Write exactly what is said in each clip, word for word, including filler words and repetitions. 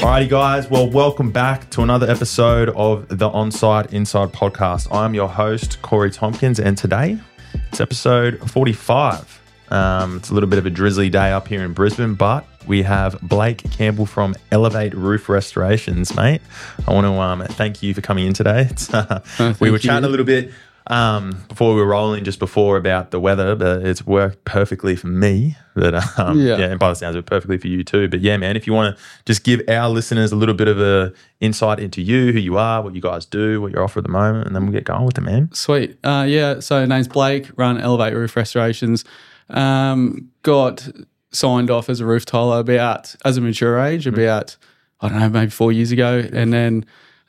Alrighty, guys. Well, welcome back to another episode of the Onside Inside podcast. I'm your host, Corey Tompkins, and today it's episode forty-five. Um, it's a little bit of a drizzly day up here in Brisbane, but we have Blake Campbell from Elevate Roof Restorations, mate. I want to um, thank you for coming in today. It's, uh, oh, we were you. chatting a little bit um, before we were rolling just before about the weather, but it's worked perfectly for me. But um, yeah. yeah, and by the sounds of it, perfectly for you too. But yeah, man, if you want to just give our listeners a little bit of a insight into you, who you are, what you guys do, what you're offer at the moment, and then we'll get going with it, man. Sweet. Uh, yeah, so name's Blake, run Elevate Roof Restorations. Um, got signed off as a roof tiler about, as a mature age, about, I don't know, maybe four years ago. And then,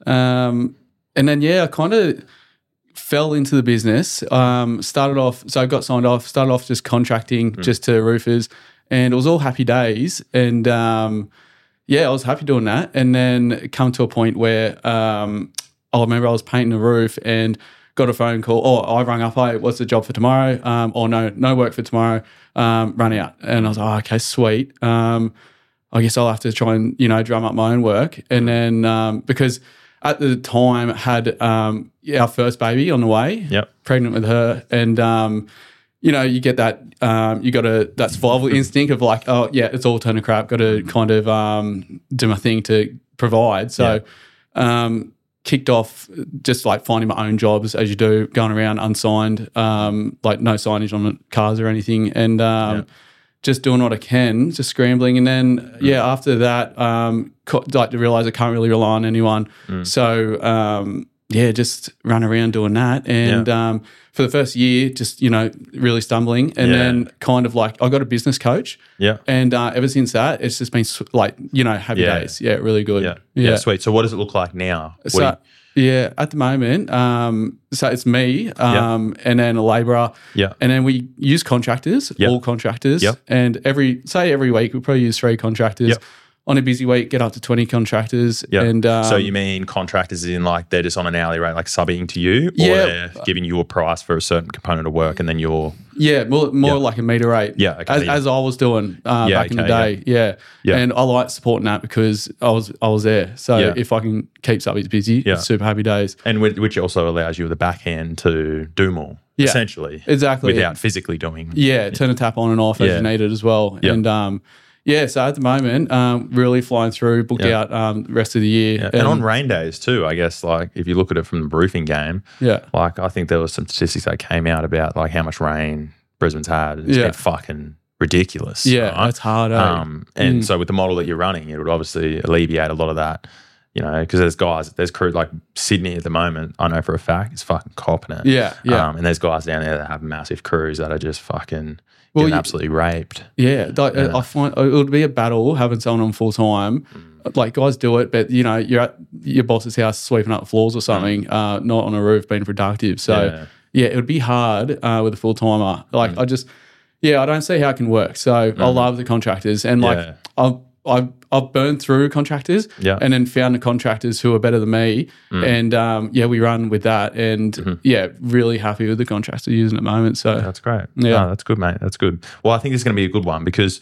um, and then, yeah, I kind of fell into the business. Um, started off, so I got signed off, started off just contracting mm. just to roofers, and it was all happy days. And, um, yeah, I was happy doing that. And then come to a point where, um, I remember I was painting a roof and got a phone call, or I rang up, hey, what's the job for tomorrow? Um, or no, no work for tomorrow, um, run out. And I was like, oh, okay, sweet. Um, I guess I'll have to try and, you know, drum up my own work. And then, um, because at the time had um, our first baby on the way, yep. pregnant with her. And, um, you know, you get that, um, you got a, that survival instinct of like, oh yeah, it's all turn to crap, got to kind of um, do my thing to provide. So, yeah. um, kicked off just like finding my own jobs as you do, going around unsigned, um, like no signage on the cars or anything, and um, yeah. just doing what I can, just scrambling. And then, mm. yeah, after that, um, co- like to realise I can't really rely on anyone. Mm. So, um, yeah, just run around doing that. And yeah. um, for the first year, just, you know, really stumbling. And yeah. then kind of like I got a business coach. Yeah. And uh, ever since that, it's just been like, you know, happy yeah. days. Yeah, really good. Yeah. yeah. Yeah, sweet. So what does it look like now? What So, you- yeah, at the moment, um, so it's me um, yeah. and then a labourer. Yeah. And then we use contractors, yep. all contractors. Yep. And every, say every week, we probably use three contractors. Yep. On a busy week, get up to twenty contractors. Yep. And um, so you mean contractors in like they're just on an hourly rate, like subbing to you, or yeah. they're giving you a price for a certain component of work and then you're... Yeah, more, more yeah. like a metre rate. Yeah, okay. As, yeah. as I was doing uh, yeah, back okay, in the day, yeah. yeah. And I like supporting that because I was I was there. So yeah. if I can keep subbies busy, yeah. it's super happy days. And with, which also allows you the backhand to do more, yeah. essentially. Exactly. Without yeah. physically doing... Yeah, turn a tap on and off as yeah. you need it as well. Yeah. And um, yeah, so at the moment, um, really flying through, booked yeah. out um, the rest of the year. Yeah. And, and on rain days too, I guess, like if you look at it from the roofing game, yeah. like I think there was some statistics that came out about like how much rain Brisbane's had. It's yeah. been fucking ridiculous. Yeah, right? that's hard. Eh? Um, and mm. so with the model that you're running, it would obviously alleviate a lot of that, you know, because there's guys, there's crew like Sydney at the moment, I know for a fact, is fucking copping it. Yeah, yeah. Um, and there's guys down there that have massive crews that are just fucking well, getting you, absolutely raped. Yeah, like, yeah. I find it would be a battle having someone on full time. Mm. Like guys do it, but you know, you're at your boss's house sweeping up the floors or something, mm. uh, not on a roof being productive. So yeah, yeah it would be hard uh, with a full timer. Like mm. I just, yeah, I don't see how it can work. So mm. I love the contractors, and like yeah. I've I've I've burned through contractors, yeah. and then found the contractors who are better than me, mm. and um, yeah, we run with that, and mm-hmm. yeah, really happy with the contracts we're using at the moment. So that's great. Yeah, no, that's good, mate. That's good. Well, I think this is going to be a good one because,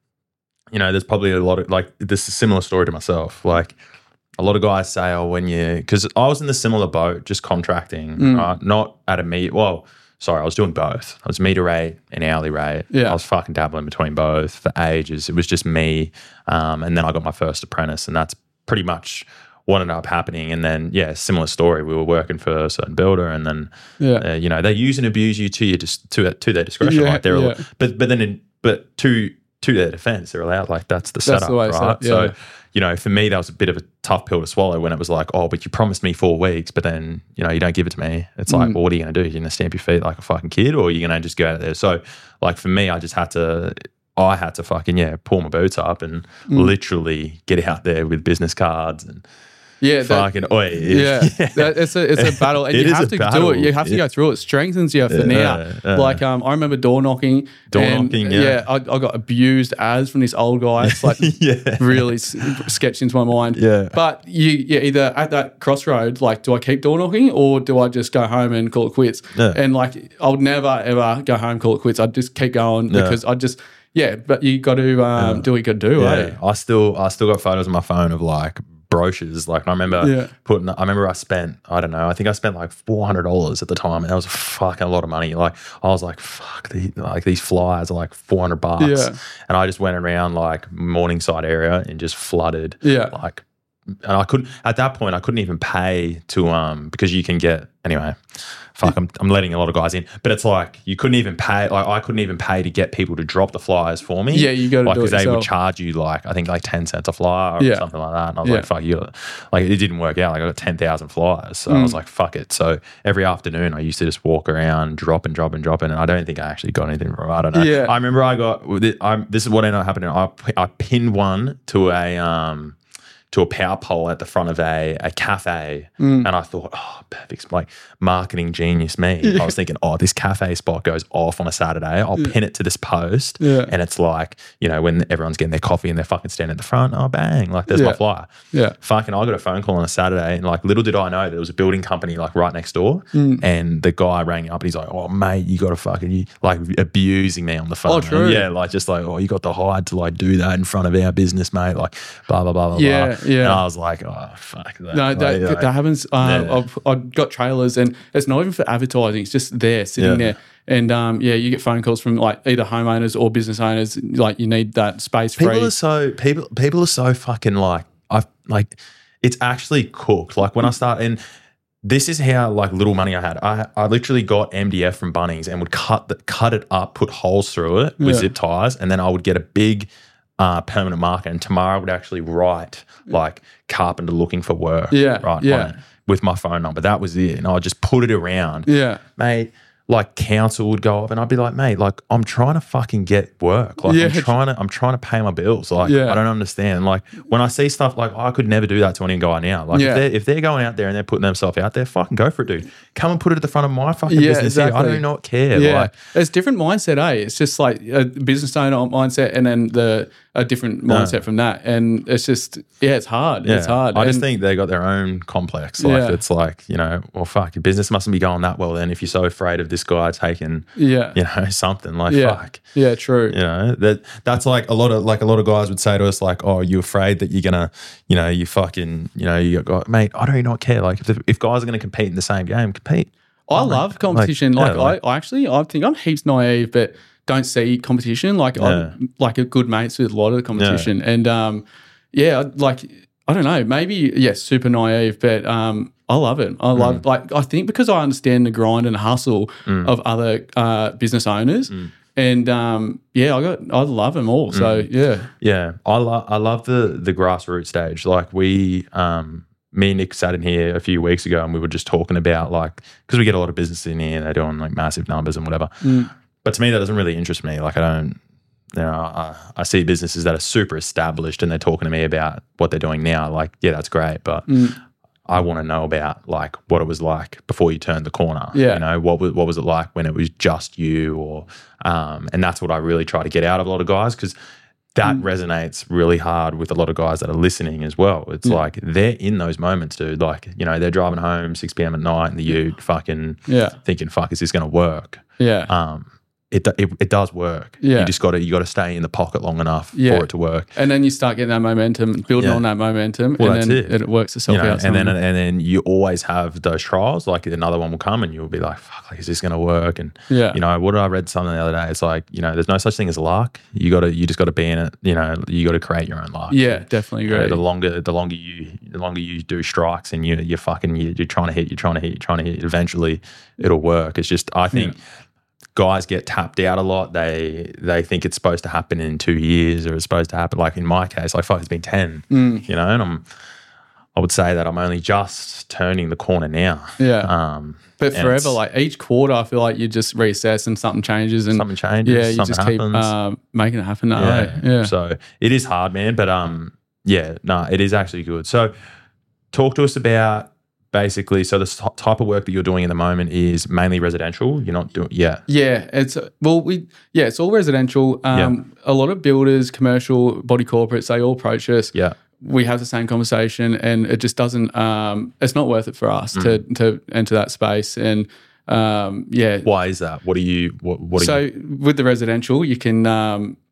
you know, there's probably a lot of like this is a similar story to myself. Like a lot of guys say, oh, when you because I was in the similar boat, just contracting, mm. right? Not at a meet. Well. Sorry, I was doing both. I was meter rate and hourly rate. Yeah. I was fucking dabbling between both for ages. It was just me. Um, and then I got my first apprentice, and that's pretty much what ended up happening. And then, yeah, similar story. We were working for a certain builder, and then, yeah. uh, you know, they use and abuse you to your just to to their discretion. Yeah, like they're, yeah. but but then, in, but to to their defense, they're allowed. Like that's the That's setup, the way right? it's set up, yeah. So. You know, for me, that was a bit of a tough pill to swallow when it was like, oh, but you promised me four weeks, but then, you know, you don't give it to me. It's like, mm. well, what are you going to do? You're going to stamp your feet like a fucking kid, or are you going to just go out there? So, like, for me, I just had to, I had to fucking, yeah, pull my boots up and mm. literally get out there with business cards and Yeah, fucking that, oi. Yeah, yeah. That, it's a it's a battle, and It you is have a to battle. do it. You have to Yeah. go through it. It strengthens you for Yeah, now. yeah. Like um, I remember door knocking. Door and, knocking, yeah. I, I got abused as from this old guy. It's like Yeah. really s- sketched into my mind. Yeah. But you, yeah, either at that crossroads, like, do I keep door knocking or do I just go home and call it quits? Yeah. And like, I would never ever go home, call it quits. I'd just keep going Yeah. because I just. yeah, but you got to um, Yeah. do what you got to do, Yeah, eh? I still I still got photos on my phone of like brochures. Like I remember Yeah. putting. I remember I spent. I don't know. I think I spent like four hundred dollars at the time, and that was a fucking lot of money. Like I was like, fuck, the, like these flyers are like four hundred bucks. Yeah. And I just went around like Morningside area and just flooded. Yeah. Like, and I couldn't at that point. I couldn't even pay to um because you can get anyway. Fuck, I'm, I'm letting a lot of guys in, but it's like you couldn't even pay. Like I couldn't even pay to get people to drop the flyers for me. Yeah, you got to like do it because they would yourself. charge you like I think like ten cents a flyer or Yeah. something like that. And I was Yeah. like, fuck you. Like it didn't work out. Like I got ten thousand flyers, so I Mm. was like, fuck it. So every afternoon I used to just walk around, drop and drop and drop, and I don't think I actually got anything from it. I don't know. Yeah. I remember I got. I, this is what ended up happening. I I pinned one to a um. to a power pole at the front of a, a cafe. Mm. And I thought, oh, perfect. Like marketing genius me. I was thinking, oh, this cafe spot goes off on a Saturday. I'll pin it to this post. Yeah. And it's like, you know, when everyone's getting their coffee and they're fucking standing at the front, oh, bang. Like there's Yeah. my flyer. Yeah. Fucking, I got a phone call on a Saturday and like little did I know there was a building company like right next door. Mm. And the guy rang up and he's like, oh, mate, you got to fucking, you, like abusing me on the phone. Oh, true. Yeah. Like just like, oh, you got the hide to like do that in front of our business, mate. Like blah, blah, blah, blah, Yeah, blah. yeah. And I was like, oh, fuck that. No, that, Like, that happens. Uh, Yeah. I've, I've got trailers, and it's not even for advertising. It's just there, sitting Yeah. there. And um, yeah, you get phone calls from like either homeowners or business owners. Like you need that space People free. are so people people are so fucking like I like it's actually cooked. Like when I start and this is how like little money I had. I I literally got M D F from Bunnings and would cut the, cut it up, put holes through it with Yeah. zip ties, and then I would get a big uh, permanent marker. And tomorrow I would actually write like carpenter looking for work. Yeah, right. yeah. on it with my phone number. That was it, and I would just put it around. Yeah. Mate, like council would go up and I'd be like, mate, like I'm trying to fucking get work. Like Yeah. I'm trying to I'm trying to pay my bills. Like Yeah. I don't understand. Like when I see stuff like I could never do that to any guy now. Like Yeah. if they're if they're going out there and they're putting themselves out there, fucking go for it, dude. Come and put it at the front of my fucking Yeah, business here. I exactly. do not care. Yeah, Like it's different mindset, eh? It's just like a business owner mindset, and then the a different mindset from that, and it's just yeah, it's hard. yeah, It's hard. I just And- think they got their own complex. Like Yeah. it's like, you know, well fuck, your business mustn't be going that well then if you're so afraid of this guy taking, yeah, you know, something like yeah, fuck. yeah, true. You know, that that's like a lot of like a lot of guys would say to us like, oh, you afraid that you're gonna, you know, you fucking, you know, you got, mate, I do not care. Like if, the, if guys are gonna compete in the same game, compete. I love competition. like, Like, yeah, like- I, I actually, I think I'm heaps naive, but don't see competition. Like Yeah. I'm like a good mates with a lot of the competition, and um, yeah, I- like I don't know, maybe yes, super naive, but um, I love it. I love like I think because I understand the grind and hustle of other uh, business owners, and um, yeah, I got I love them all. So yeah, Yeah, I love I love the the grassroots stage. Like we, um, me and Nick sat in here a few weeks ago and we were just talking about like because we get a lot of business in here, they're doing like massive numbers and whatever. But to me, that doesn't really interest me. Like I don't, you know, I, I see businesses that are super established and they're talking to me about what they're doing now. Like, yeah, that's great, but I want to know about like what it was like before you turned the corner. Yeah. You know, what was what was it like when it was just you, or um, and that's what I really try to get out of a lot of guys because that resonates really hard with a lot of guys that are listening as well. It's like they're in those moments, dude. Like, you know, they're driving home six p.m. at night in the ute, fucking yeah, thinking, fuck, is this going to work? yeah, Um, it, it it does work. Yeah. You just got to you got to stay in the pocket long enough Yeah. for it to work. and then you start getting that momentum, building Yeah. on that momentum, Well, and that's then it. it. works itself You know, out. and then somewhere. and then you always have those trials. Like another one will come, and you'll be like, "Fuck, like, is this going to work?" And Yeah. you know, what did I read something the other day? It's like, you know, there's no such thing as luck. You got to, you just got to be in it. You know, you got to create your own luck. yeah, definitely You know, agree. the longer, the longer you, the longer you do strikes, and you, you're fucking, you, you're trying to hit, you're trying to hit, you're trying to hit. Eventually, it'll work. It's just, I think. Guys get tapped out a lot. They they think it's supposed to happen in two years or it's supposed to happen. Like in my case, like fuck, it's been ten. Mm. You know, and I'm I would say that I'm only just turning the corner now. Yeah. Um, But and forever, it's- like each quarter, I feel like you just reassess and something changes, and something changes. yeah, you something just keep happens. um, making it happen. That yeah. way. Yeah, So it is hard, man. But um, yeah, no, it is actually good. So talk to us about basically. So the s- type of work that you're doing at the moment is mainly residential. You're not doing yeah. yeah. It's well, we yeah, it's all residential. Um, A lot of builders, commercial, body corporates, they all approach us. Yeah. We have the same conversation, and it just doesn't. Um, it's not worth it for us Mm. to to enter that space, and um, yeah. Why is that? What are you? What? What are So you? with the residential, you can um,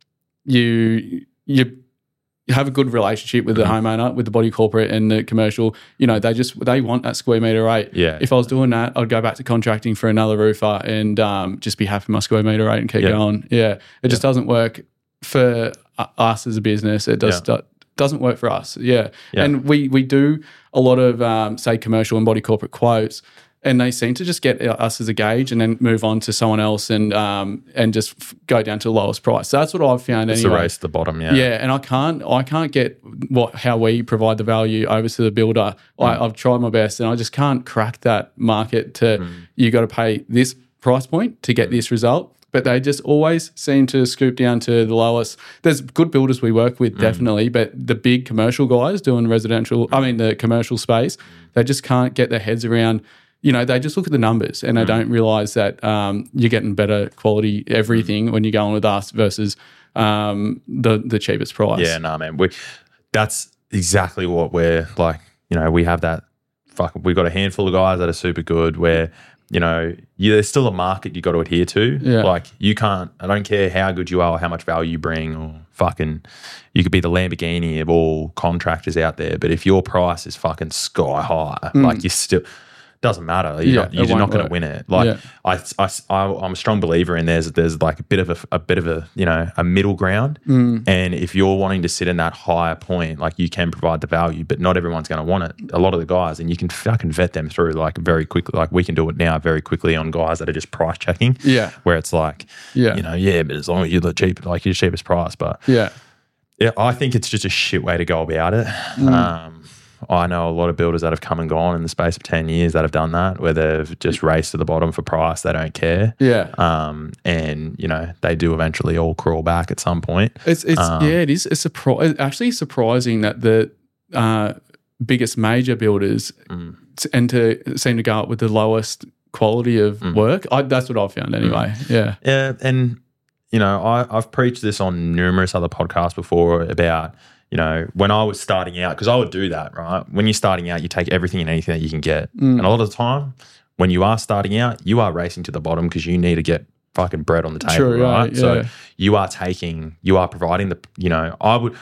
you you have a good relationship with the Mm-hmm. homeowner, with the body corporate and the commercial. You know, they just they want that square meter rate. Yeah. If I was doing that, I'd go back to contracting for another roofer and um, just be happy with my square meter rate and keep Yeah. going. Yeah, it just doesn't work for u- us as a business. It does Yeah. do- doesn't work for us. Yeah, Yeah. and we we do a lot of um, say commercial and body corporate quotes. And they seem to just get us as a gauge and then move on to someone else and um, and just f- go down to the lowest price. So that's what I've found It's anyway. a race to the bottom, yeah. Yeah, and I can't I can't get what how we provide the value over to the builder. I, I've tried my best, and I just can't crack that market to you got to pay this price point to get this result. But they just always seem to scoop down to the lowest. There's good builders we work with, definitely, but the big commercial guys doing residential, I mean the commercial space, they just can't get their heads around. You know, they just look at the numbers and they don't realise that um, you're getting better quality everything when you're going with us versus um, the the cheapest price. Yeah, no, man. We that's exactly what we're like. You know, we have that. Fuck, we've got a handful of guys that are super good. Where you know, you, there's still a market you got to adhere to. Yeah. Like you can't. I don't care how good you are or how much value you bring or fucking. You could be the Lamborghini of all contractors out there, but if your price is fucking sky high, like you still. Doesn't matter. You're, Yeah, not, you're it just not won't going to work. win it. Like Yeah. I, I, I, I'm a strong believer in there's there's like a bit of a, a bit of a you know a middle ground. Mm. And if you're wanting to sit in that higher point, like you can provide the value, but not everyone's going to want it. A lot of the guys, and you can fucking vet them through like very quickly. Like we can do it now very quickly on guys that are just price checking. Yeah. Where it's like, Yeah. you know, yeah, but as long as you're the cheap, like you're the cheapest price, but Yeah. yeah, I think it's just a shit way to go about it. Mm. Um, I know a lot of builders that have come and gone in the space of ten years that have done that, where they've just raced to the bottom for price. They don't care. Yeah. Um, and, you know, they do eventually all crawl back at some point. It's it's Um, yeah, it is. It's surpri- it's actually surprising that the uh, biggest major builders Mm. t- and to seem to go up with the lowest quality of Mm. work. I, that's what I've found anyway. Yeah. Yeah. And, you know, I, I've preached this on numerous other podcasts before about, you know, when I was starting out, because I would do that, right? When you're starting out, you take everything and anything that you can get. Mm. And a lot of the time, when you are starting out, you are racing to the bottom because you need to get fucking bread on the table, True, yeah, right? So yeah. you are taking, you are providing the, you know, I would,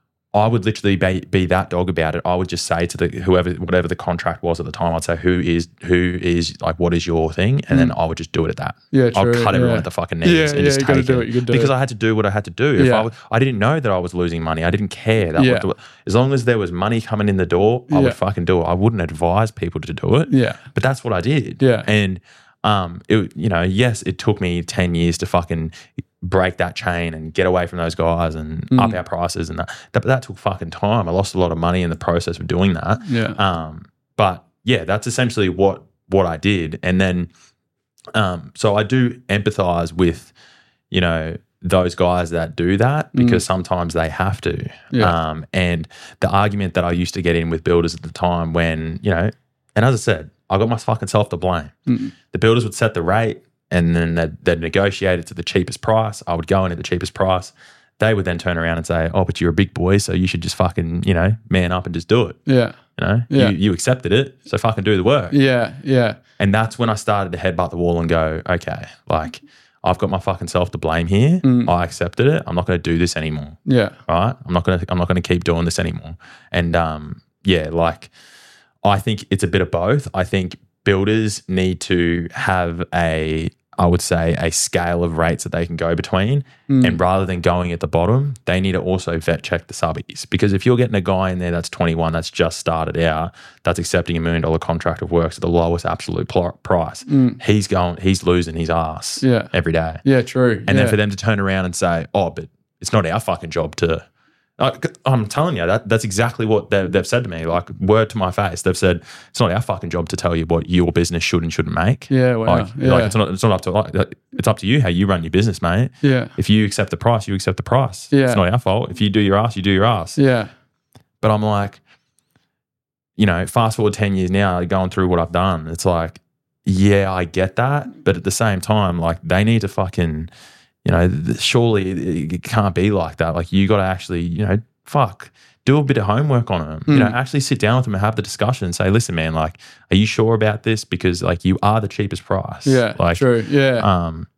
I would literally be, be that dog about it. I would just say to the whoever, whatever the contract was at the time, I'd say, who is, who is like, what is your thing? And then I would just do it at that. Yeah, I'll true, cut everyone yeah. at the fucking knees Yeah, and yeah, just you gotta take do it. it, you gotta do because it. I had to do what I had to do. If Yeah. I, was, I didn't know that I was losing money. I didn't care. That Yeah. was, as long as there was money coming in the door, I Yeah. would fucking do it. I wouldn't advise people to do it. Yeah. But that's what I did. Yeah. And, um, it, you know, yes, it took me ten years to fucking break that chain and get away from those guys and Mm. up our prices and that. that. But that took fucking time. I lost a lot of money in the process of doing that. Yeah. Um, but yeah, that's essentially what what I did. And then, um, so I do empathize with, you know, those guys that do that because sometimes they have to. Yeah. Um, and the argument that I used to get in with builders at the time when, you know, and as I said, I got my fucking self to blame. Mm. The builders would set the rate and then they'd, they'd negotiate it to the cheapest price. I would go in at the cheapest price. They would then turn around and say, oh, but you're a big boy, so you should just fucking, you know, man up and just do it. Yeah. You know, Yeah. you, you accepted it, so fucking do the work. Yeah. Yeah. And that's when I started to headbutt the wall and go, okay, like I've got my fucking self to blame here. I accepted it. I'm not going to do this anymore. Yeah. Right? I'm not going to. I'm not going to keep doing this anymore. And um, yeah, like I think it's a bit of both. I think builders need to have a, I would say, a scale of rates that they can go between. And rather than going at the bottom, they need to also vet check the subbies. Because if you're getting a guy in there that's twenty-one, that's just started out, that's accepting a million dollar contract of work at the lowest absolute pl- price, he's going, he's losing his ass Yeah. every day. Yeah. True. And yeah. then for them to turn around and say, oh, but it's not our fucking job to. I- I'm telling you, that that's exactly what they've, they've said to me. Like, word to my face. They've said, it's not our fucking job to tell you what your business should and shouldn't make. Yeah, wow. Like, Yeah. like it's, not, it's not up to, like, it's up to you how you run your business, mate. Yeah. If you accept the price, you accept the price. Yeah. It's not our fault. If you do your ass, you do your ass. Yeah. But I'm like, you know, fast forward ten years now, going through what I've done, it's like, yeah, I get that. But at the same time, like, they need to fucking, you know, th- surely it, it can't be like that. Like, you got to actually, you know, fuck, do a bit of homework on them. You know, actually sit down with them and have the discussion and say, listen, man, like, are you sure about this? Because, like, you are the cheapest price. Yeah. Like, True. Yeah. um,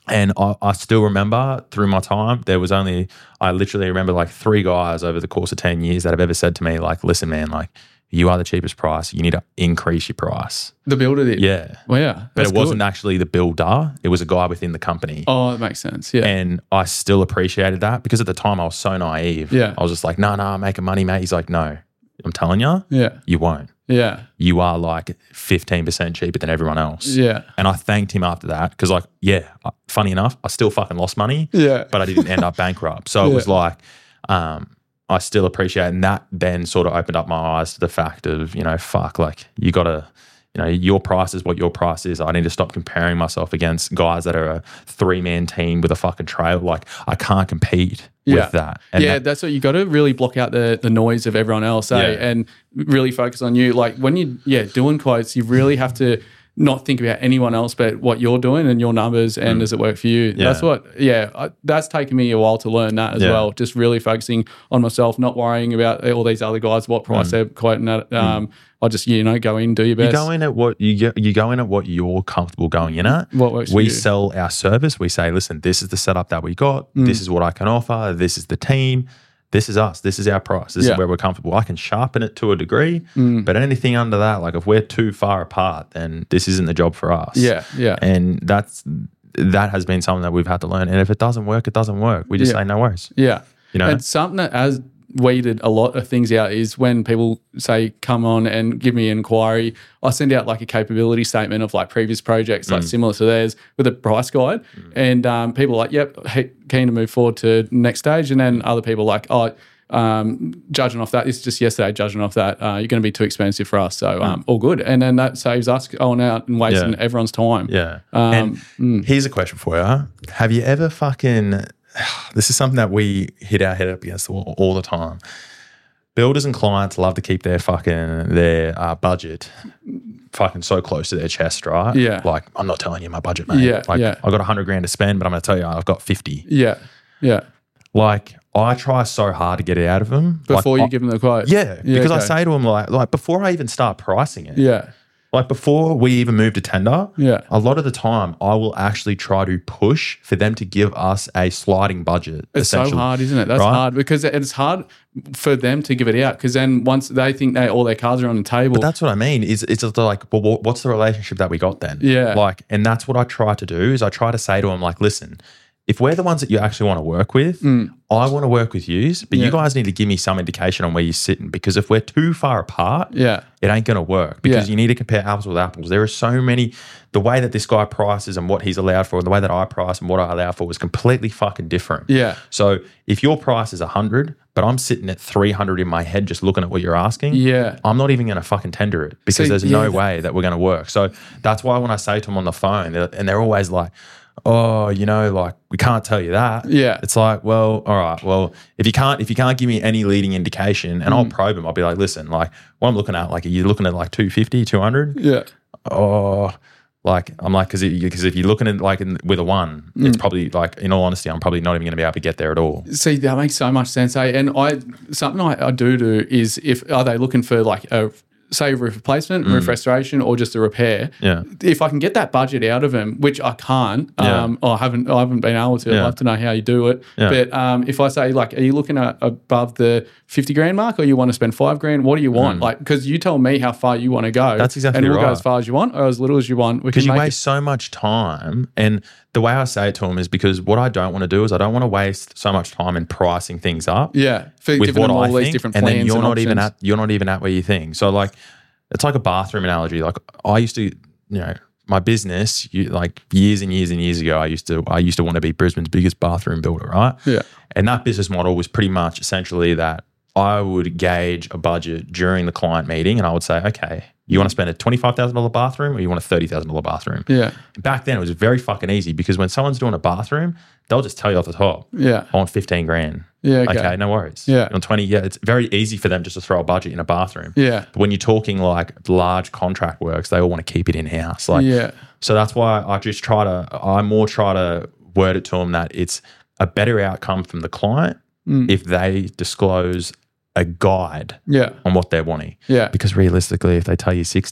And I, I still remember through my time, there was only, I literally remember like three guys over the course of ten years that have ever said to me, like, listen, man, like, you are the cheapest price. You need to increase your price. The builder did? Yeah. Well, yeah. But it wasn't good. actually the builder. It was a guy within the company. Oh, that makes sense. Yeah. And I still appreciated that because at the time I was so naive. Yeah. I was just like, no, no, I'm making money, mate. He's like, no, I'm telling you, yeah. you won't. Yeah. You are like fifteen percent cheaper than everyone else. Yeah. And I thanked him after that because, like, yeah, funny enough, I still fucking lost money. Yeah. But I didn't end up bankrupt. So Yeah. it was like, um, I still appreciate it. And that then sort of opened up my eyes to the fact of, you know, fuck, like, you got to, you know, your price is what your price is. I need to stop comparing myself against guys that are a three-man team with a fucking trailer. Like, I can't compete Yeah. with that. And yeah, that, that's what you got to really block out the the noise of everyone else, eh? Yeah. And really focus on you. Like when you yeah doing quotes, you really have to not think about anyone else but what you're doing and your numbers and does it work for you. Yeah. That's what yeah I, that's taken me a while to learn that as Yeah. well. Just really focusing on myself, not worrying about all these other guys, what price they're quoting at. Um, I'll just you know go in, do your you best. go in at what you go, you go in at what you're comfortable going in at. What works for we you. sell our service. We say, listen, this is the setup that we got. Mm. This is what I can offer. This is the team. This is us. This is our price. This Yeah. is where we're comfortable. I can sharpen it to a degree, Mm. but anything under that, like if we're too far apart, then this isn't the job for us. Yeah, yeah. And that's that has been something that we've had to learn. And if it doesn't work, it doesn't work. We just Yeah. say no worries. Yeah. You know? And something that has weeded a lot of things out is when people say, come on and give me an inquiry, I send out like a capability statement of like previous projects, like similar to theirs with a price guide. And um, people are like, yep, hey, keen to move forward to next stage. And then other people are like, oh, um, judging off that, this is just yesterday, judging off that, uh, you're going to be too expensive for us. So um, all good. And then that saves us going out and wasting Yeah. everyone's time. Yeah. Um, and here's a question for you. Have you ever fucking, this is something that we hit our head up against all, all the time. Builders and clients love to keep their fucking, their uh, budget fucking so close to their chest, right? Yeah. Like, I'm not telling you my budget, mate. Yeah, Like, yeah. I got a hundred grand to spend, but I'm going to tell you I've got fifty. Yeah. Yeah. Like, I try so hard to get it out of them. Before like, you I- give them the quote. Yeah, because I okay. say to them, like, like, before I even start pricing it, Yeah. like before we even move to tender, Yeah. a lot of the time I will actually try to push for them to give us a sliding budget. It's so essentially. hard, isn't it? That's Right? hard because it's hard for them to give it out because then once they think they all their cards are on the table. But that's what I mean. Is it's just like, well, wha- what's the relationship that we got then? Yeah. Like, and that's what I try to do is I try to say to them, like, listen, if we're the ones that you actually want to work with, I want to work with you, but Mm. Yeah. you guys need to give me some indication on where you're sitting because if we're too far apart, yeah. it ain't going to work because Yeah. you need to compare apples with apples. There are so many, the way that this guy prices and what he's allowed for, and the way that I price and what I allow for is completely fucking different. Yeah. So if your price is one hundred, but I'm sitting at three hundred in my head just looking at what you're asking, Yeah. I'm not even going to fucking tender it because So, there's yeah, no that- way that we're going to work. So that's why when I say to them on the phone, they're, and they're always like, oh, you know, like we can't tell you that. Yeah. It's like, well, all right. Well, if you can't, if you can't give me any leading indication, and Mm. I'll probe them, I'll be like, listen, like what I'm looking at, like, are you looking at like two fifty, two hundred? Yeah. Oh, like I'm like, because because if you're looking at like in, with a one, Mm. it's probably like, in all honesty, I'm probably not even going to be able to get there at all. See, that makes so much sense. Eh? And I something I, I do do is if are they looking for like a say roof replacement, roof restoration, or just a repair? Yeah. If I can get that budget out of them, which I can't, Yeah. um, or I haven't, I haven't been able to. I'd Yeah. love to know how you do it. Yeah. But um, if I say like, are you looking at above the fifty grand mark, or you want to spend five grand? What do you want? Like, because you tell me how far you want to go. Mm. That's exactly and we'll go right. as far as you want, or as little as you want. We Because can you make waste so much time. And the way I say it to them is because what I don't want to do is I don't want to waste so much time in pricing things up. it. Yeah, for With giving what them all I these think, different and plans then you're and not even options. at you're not even at where you think. So like, it's like a bathroom analogy. Like I used to, you know, my business, you, like years and years and years ago, I used to I used to want to be Brisbane's biggest bathroom builder, right? Yeah. And that business model was pretty much essentially that I would gauge a budget during the client meeting, and I would say, okay, you want to spend a twenty-five thousand dollars bathroom, or you want a thirty thousand dollars bathroom? Yeah. Back then, it was very fucking easy because when someone's doing a bathroom, they'll just tell you off the top, Yeah. I want fifteen grand. Yeah, okay. Okay, no worries. Yeah. On twenty, yeah, it's very easy for them just to throw a budget in a bathroom. Yeah. But when you're talking like large contract works, they all want to keep it in house. Like, Yeah. so that's why I just try to, I more try to word it to them that it's a better outcome from the client Mm. if they disclose a guide Yeah. on what they're wanting. Yeah. Because realistically, if they tell you sixty,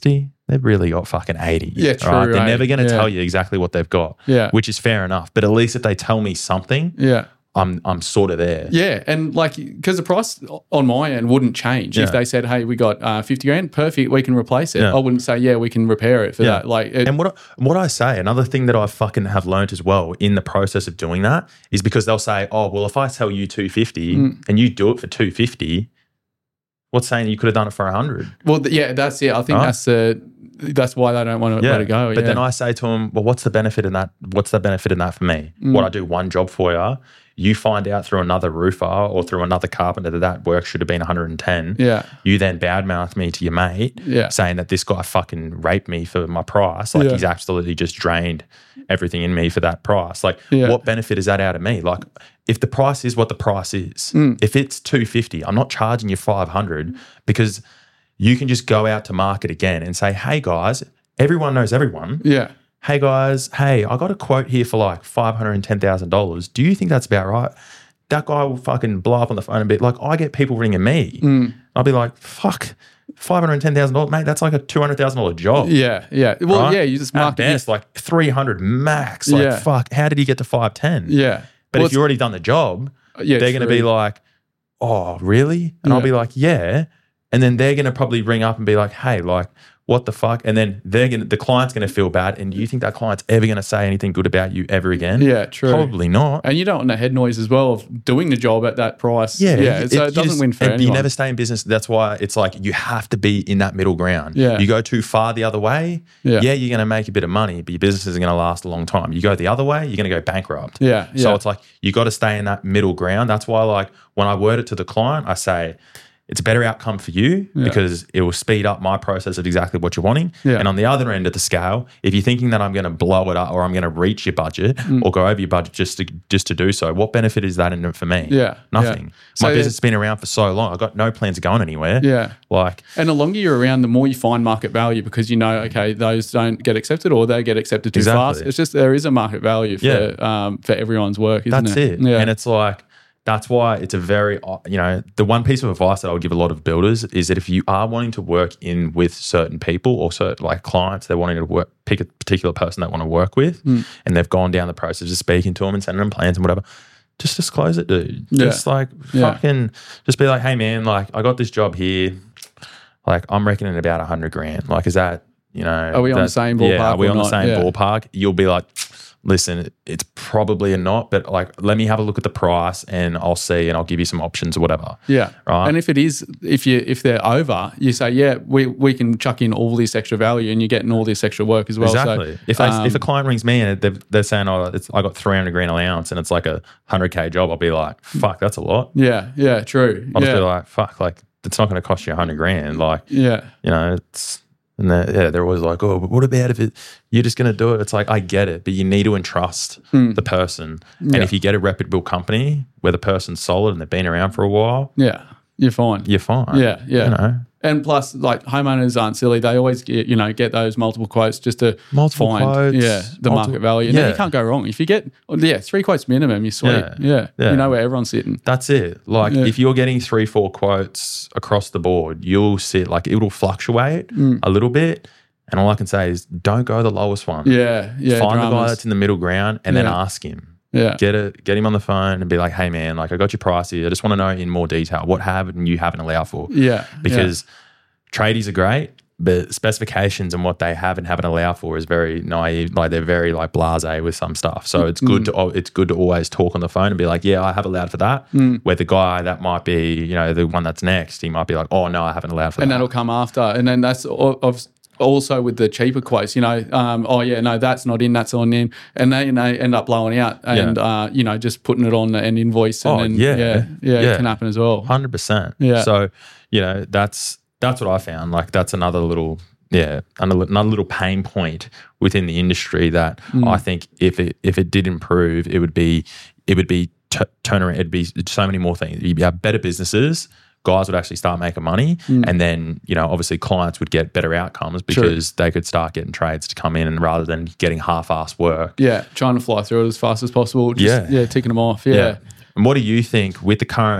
they've really got fucking eighty. Yeah, true, right? They're right. never going to Yeah. tell you exactly what they've got, Yeah. which is fair enough. But at least if they tell me something, Yeah. I'm I'm sort of there. Yeah, and like, because the price on my end wouldn't change Yeah. if they said, "Hey, we got uh, fifty grand, perfect, we can replace it." Yeah. I wouldn't say, "Yeah, we can repair it for Yeah. that." Like, it, And what I, what I say, another thing that I fucking have learned as well in the process of doing that is because they'll say, "Oh, well, if I tell you two fifty Mm. and you do it for two fifty, what's saying you could have done it for a hundred?" well, th- yeah, that's it. I think Right. that's the that's why they don't want to Yeah, let it go. but yeah. then I say to them, "Well, what's the benefit in that? What's the benefit in that for me? Mm. What I do one job for you, you find out through another roofer or through another carpenter that that work should have been one hundred ten. yeah, You then badmouth me to your mate, Yeah. saying that this guy fucking raped me for my price. Like Yeah. he's absolutely just drained everything in me for that price. Like, Yeah. what benefit is that out of me? Like, if the price is what the price is, Mm. if it's two fifty, I'm not charging you five hundred because you can just go out to market again and say, hey guys, everyone knows everyone. yeah, Hey guys, hey, I got a quote here for like five hundred ten thousand dollars. Do you think that's about right? That guy will fucking blow up on the phone and be like, I get people ringing me. Mm. I'll be like, fuck, five hundred ten thousand dollars, mate, that's like a two hundred thousand dollars job. yeah, yeah. Well, right? yeah, you just At market best, like three hundred max. Like, Yeah. fuck, how did he get to five ten? Yeah, But well, if you've already done the job, yeah, they're going to be true. like, oh, really? And I'll Yeah. be like, yeah. And then they're going to probably ring up and be like, hey, like, what the fuck? And then they're going to, the client's going to feel bad. And do you think that client's ever going to say anything good about you ever again? Yeah, true. Probably not. And you don't want the head noise as well of doing the job at that price. Yeah, yeah. you- So you it doesn't just- win for and anyone. You never stay in business. That's why it's like you have to be in that middle ground. Yeah. You go too far the other way, Yeah. yeah, you're going to make a bit of money, but your business isn't going to last a long time. You go the other way, you're going to go bankrupt. Yeah, So yeah. it's like you got to stay in that middle ground. That's why, like, when I word it to the client, I say, it's a better outcome for you Yeah. because it will speed up my process of exactly what you're wanting. Yeah. And on the other end of the scale, if you're thinking that I'm going to blow it up or I'm going to reach your budget Mm. or go over your budget just to just to do so, what benefit is that in it for me? Yeah, Nothing. yeah. So My it- business has been around for so long. I've got no plans of going anywhere. Yeah. Like, And the longer you're around, the more you find market value because you know, okay, those don't get accepted or they get accepted too Exactly. fast. It's just there is a market value for Yeah. um, for everyone's work, isn't that's it? it. Yeah. And it's like, that's why it's a very, you know, the one piece of advice that I would give a lot of builders is that if you are wanting to work in with certain people or certain like clients, they're wanting to work, pick a particular person they want to work with Mm. and they've gone down the process of speaking to them and sending them plans and whatever, just disclose it, dude. Yeah. Just like Yeah. fucking, just be like, hey man, like I got this job here. Like I'm reckoning about a hundred grand. Like, is that, you know, Are we on that- the same Yeah, ballpark are we or on the not? same Yeah. ballpark? You'll be like, listen, it's probably a not, but like, let me have a look at the price and I'll see and I'll give you some options or whatever. Yeah. Right. And if it is, if you if they're over, you say, yeah, we, we can chuck in all this extra value and you're getting all this extra work as well. Exactly. So, if they, um, if a client rings me and they're, they're saying, oh, it's, I got three hundred grand allowance and it's like a one hundred K job, I'll be like, fuck, that's a lot. yeah, yeah, true. I'll yeah. just be like, fuck, like, it's not going to cost you one hundred grand. Like, yeah. you know, it's, and they're, yeah, they're always like, oh, but what about if it, you're just going to do it? It's like, I get it, but you need to entrust the person. And Yeah. if you get a reputable company where the person's solid and they've been around for a while, Yeah. You're fine. you're fine. Yeah, yeah. You know, And plus, like homeowners aren't silly. They always get, you know, get those multiple quotes just to Multiple find, quotes, yeah, the multiple- market value. And then yeah. you can't go wrong. If you get, yeah, three quotes minimum, you're sweet. Yeah, Yeah, yeah. You know where everyone's sitting. that's it. Like, Yeah. if you're getting three, four quotes across the board, you'll sit, like, it'll fluctuate a little bit. And all I can say is don't go the lowest one. Yeah, yeah. Find the guy dramas. that's in the middle ground and then Yeah. ask him. Yeah. Get a, get him on the phone and be like, hey man, like I got your price here. I just want to know in more detail what have and you haven't allowed for. Yeah. Because tradies are great, but specifications and what they have and haven't allowed for is very naive. Like they're very like blasé with some stuff. So it's good to it's good to always talk on the phone and be like, yeah, I have allowed for that. Where the guy that might be, you know, the one that's next, he might be like, oh no, I haven't allowed for and that. that'll come after. And then that's al- of- also with the cheaper quotes, you know, um, oh yeah, no, that's not in, that's on in, and they, you know, end up blowing out and Yeah. uh, you know, just putting it on an invoice, and Oh, then yeah. yeah, yeah, Yeah. it can happen as well. Hundred percent. Yeah. So you know that's that's what I found. Like that's another little yeah another, another little pain point within the industry that Mm. I think if it if it did improve, it would be it would be t- turn around. It'd be so many more things. You'd have better businesses. Guys would actually start making money, Mm. and then you know obviously clients would get better outcomes because they could start getting trades to come in, and rather than getting half-assed work. Yeah, trying to fly through it as fast as possible. Just, Yeah. yeah, ticking them off. Yeah. Yeah. And what do you think with the current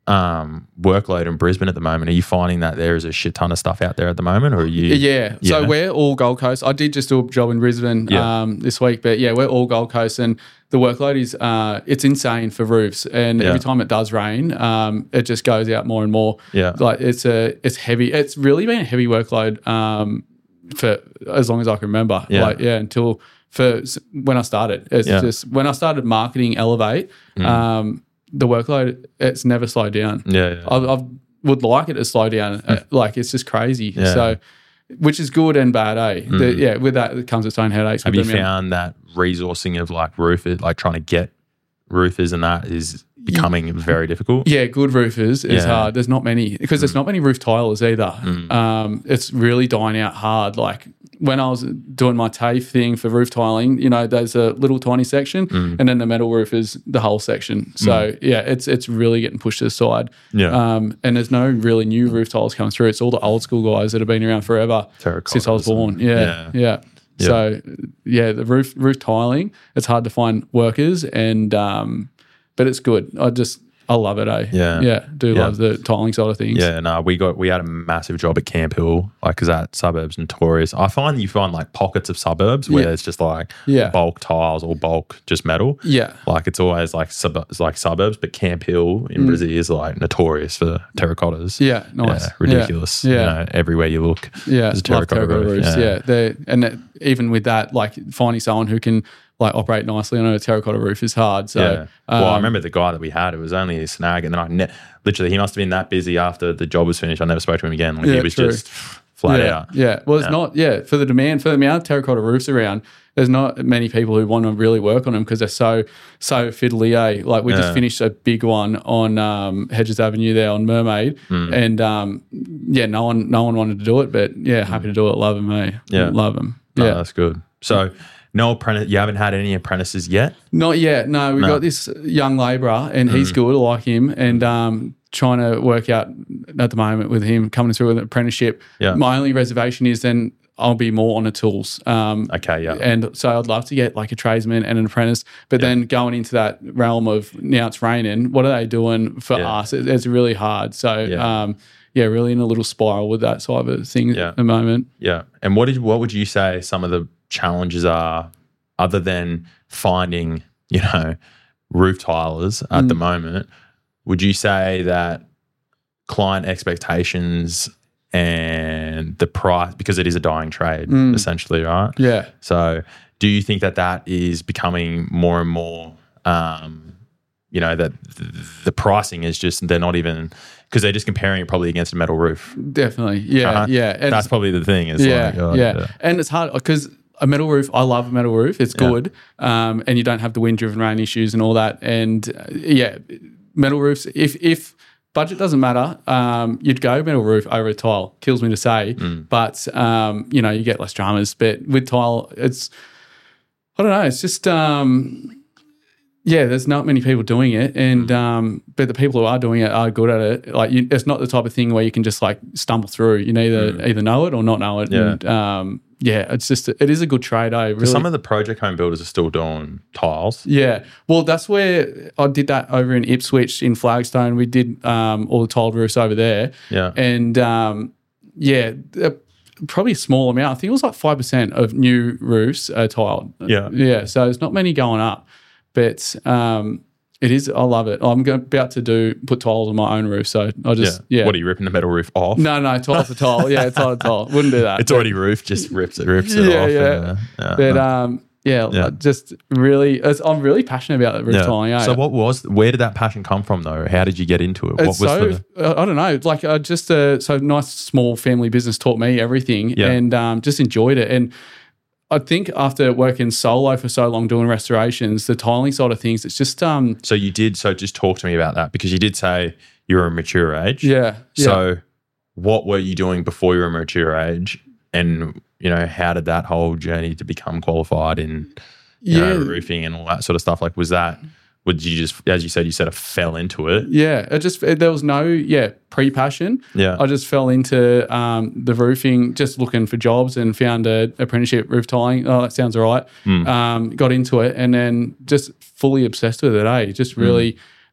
um, workload in Brisbane at the moment? Are you finding that there is a shit ton of stuff out there at the moment, or are you? Yeah. yeah. So we're all Gold Coast. I did just do a job in Brisbane Yeah. um, this week, but yeah, we're all Gold Coast, and the workload is uh, it's insane for roofs. And Yeah. every time it does rain, um, it just goes out more and more. Yeah. Like it's a it's heavy. It's really been a heavy workload um, for as long as I can remember. Yeah. Like yeah, until for when I started. It's Yeah. just when I started marketing Elevate. Mm. Um, the workload, it's never slowed down. Yeah, yeah. I, I would like it to slow down. uh, like it's just crazy. Yeah. So, which is good and bad, eh? The, yeah, with that it comes its own headaches. Have you with them, yeah. found that resourcing of like roofers, like trying to get roofers and that is becoming very difficult? Yeah, good roofers is Yeah. hard. There's not many because there's not many roof tilers either. Mm. Um, it's really dying out hard. Like when I was doing my TAFE thing for roof tiling, you know, there's a little tiny section, Mm. and then the metal roof is the whole section. So yeah, it's it's really getting pushed to the side. Yeah. Um, and there's no really new roof tiles coming through. It's all the old school guys that have been around forever since I was Terracottas born. and- Yeah, yeah. yeah. Yeah. So yeah, the roof roof tiling, it's hard to find workers, and um, but it's good. I just I love it, eh? Yeah. Yeah, do Yeah. love the tiling side of things. Yeah, no, we got we had a massive job at Camp Hill, like because that suburb's notorious. I find you find like pockets of suburbs where Yeah. it's just like Yeah. bulk tiles or bulk just metal. Yeah. Like it's always like sub- it's like suburbs, but Camp Hill in Brazil is like notorious for terracottas. Mm. Yeah, nice. Yeah, ridiculous. Yeah. You know, everywhere you look. Yeah, there's a love terracotta terracotta roof. roofs. Yeah, They're- and that, even with that, like finding someone who can like operate nicely on a terracotta roof is hard. So, Yeah. Well, I um, remember the guy that we had, it was only a snag. And then I ne- literally, he must have been that busy after the job was finished. I never spoke to him again. Like, Yeah, he was true. just flat yeah, out. Yeah. Well, it's Yeah. not, yeah, for the demand, for the amount of terracotta roofs around, there's not many people who want to really work on them because they're so, so fiddly, eh? Like we Yeah. just finished a big one on um, Hedges Avenue there on Mermaid. Mm. And um, yeah, no one no one wanted to do it, but yeah, happy to do it. Love them, eh? Yeah. Love them. No, Yeah. that's good. So, no apprentice, you haven't had any apprentices yet? Not yet. No, we've No. got this young labourer and he's good. I like him. And um, trying to work out at the moment with him coming through with an apprenticeship. Yeah. My only reservation is then I'll be more on the tools. Um, Okay, yeah. And so I'd love to get like a tradesman and an apprentice. But then going into that realm of now it's raining, what are they doing for Yeah. us? It, it's really hard. So, Yeah. um, yeah, really in a little spiral with that side of things Yeah. at the moment. Yeah. And what did what would you say some of the challenges are other than finding, you know, roof tilers at Mm. the moment? Would you say that client expectations and the price, because it is a dying trade, Mm. essentially, right? Yeah. So do you think that that is becoming more and more, um, you know, that th- the pricing is just, they're not even, because they're just comparing it probably against a metal roof. Definitely. Yeah. Uh-huh. Yeah. And That's probably the thing. Is yeah, like, oh, yeah, and it's hard because a metal roof. I love a metal roof. It's Yeah. good, um, and you don't have the wind-driven rain issues and all that. And uh, yeah, metal roofs. If if budget doesn't matter, um, you'd go metal roof over a tile. Kills me to say, Mm. but um, you know you get less dramas. But with tile, it's I don't know. It's just. Um, Yeah, there's not many people doing it, and um, but the people who are doing it are good at it. Like, you, it's not the type of thing where you can just like stumble through. You either Mm. either know it or not know it. Yeah. And, um, yeah, it's just it is a good trade. I really, Some of the project home builders are still doing tiles. yeah. Well, that's where I did that over in Ipswich in Flagstone. We did um, all the tiled roofs over there, Yeah. and um, yeah. Uh, Probably a small amount. I think it was like five percent of new roofs are tiled. Yeah. yeah. So there's not many going up. But um, it is. I love it. I'm go- about to do put tiles on my own roof, so I just yeah. What are you ripping the metal roof off? No, no, tile for tile. Yeah, tile to tile. Wouldn't do that. It's already roofed, just rips it, rips it Yeah, off. yeah. and, uh, yeah. But um, yeah, Yeah. I just really, it's, I'm really passionate about roof Yeah. tiling. eh? So what was, where did that passion come from though? How did you get into it? What It's was so the, uh, I don't know, like uh, just a so nice small family business taught me everything, Yeah. and um, just enjoyed it. And I think after working solo for so long doing restorations, the tiling side of things, it's just um, so you did, so just talk to me about that, because you did say you were a mature age. yeah, yeah. So what were you doing before you were a mature age? And, you know, how did that whole journey to become qualified in, you know, Yeah. roofing and all that sort of stuff? Like, was that, would you just, as you said, you sort of fell into it? Yeah, it just it, there was no yeah pre-passion. Yeah. I just fell into um, the roofing, just looking for jobs, and found a apprenticeship roof tiling. Oh, that sounds all right. Mm. Um, got into it, and then just fully obsessed with it. Eh, just really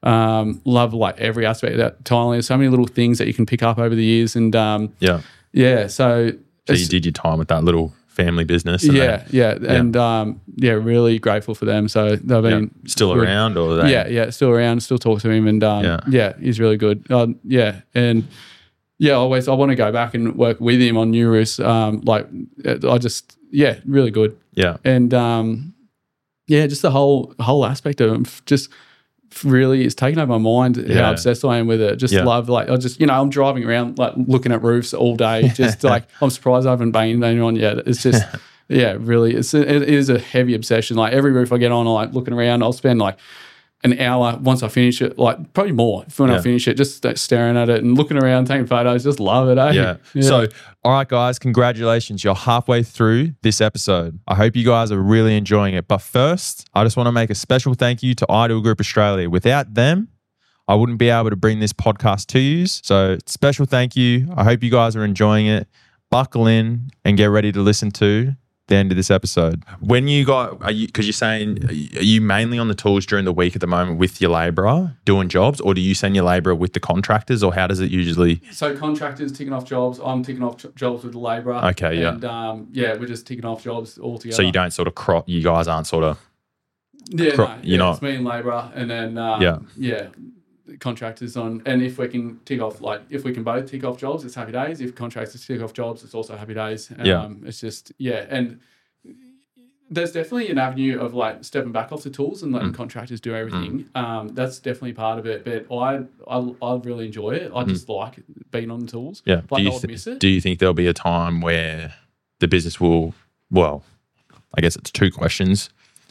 Um, love like every aspect of that tiling. There's so many little things that you can pick up over the years, and um, yeah, yeah. So, so you did your time with that little family business. And yeah, then, yeah, yeah. and um, yeah, really grateful for them. So they've been yeah. still good. around, or they? Yeah, yeah, still around. Still talk to him, and um, Yeah. yeah, he's really good. Um, yeah, and yeah, always I want to go back and work with him on new roofs. Um, like I just yeah, really good. Yeah, and um, yeah, just the whole whole aspect of him just really it's taken over my mind Yeah. how obsessed I am with it. Just Yeah. love like I just you know I'm driving around like looking at roofs all day. Just like I'm surprised I haven't banged anyone yet. It's just yeah, really it's it is a heavy obsession. Like every roof I get on, I'm like looking around. I'll spend like an hour once I finish it, like probably more when Yeah. I finish it, just staring at it and looking around, taking photos. Just love it. Eh? Yeah. So, all right, guys, congratulations. You're halfway through this episode. I hope you guys are really enjoying it. But first, I just want to make a special thank you to Ideal Group Australia. Without them, I wouldn't be able to bring this podcast to you. So, special thank you. I hope you guys are enjoying it. Buckle in and get ready to listen to the end of this episode. When you got, are you, because you're saying, are you mainly on the tools during the week at the moment with your labourer doing jobs, or do you send your labourer with the contractors, or how does it usually? So contractors ticking off jobs, I'm ticking off j- jobs with the labourer. Okay, yeah. And um, yeah, we're just ticking off jobs all together. So you don't sort of crop, you guys aren't sort of, yeah, cro- no, you're yeah, not- it's me and labourer, and then um, Yeah. yeah, contractors on. And if we can tick off, like if we can both tick off jobs, it's happy days. If contractors tick off jobs, it's also happy days. Um, Yeah. It's just yeah, and there's definitely an avenue of like stepping back off the tools and letting Mm. contractors do everything. Um, that's definitely part of it. But I, I, I really enjoy it. I just like being on the tools. yeah. Like do, you I would th- miss it. do you think there'll be a time where the business will, well, I guess it's two questions.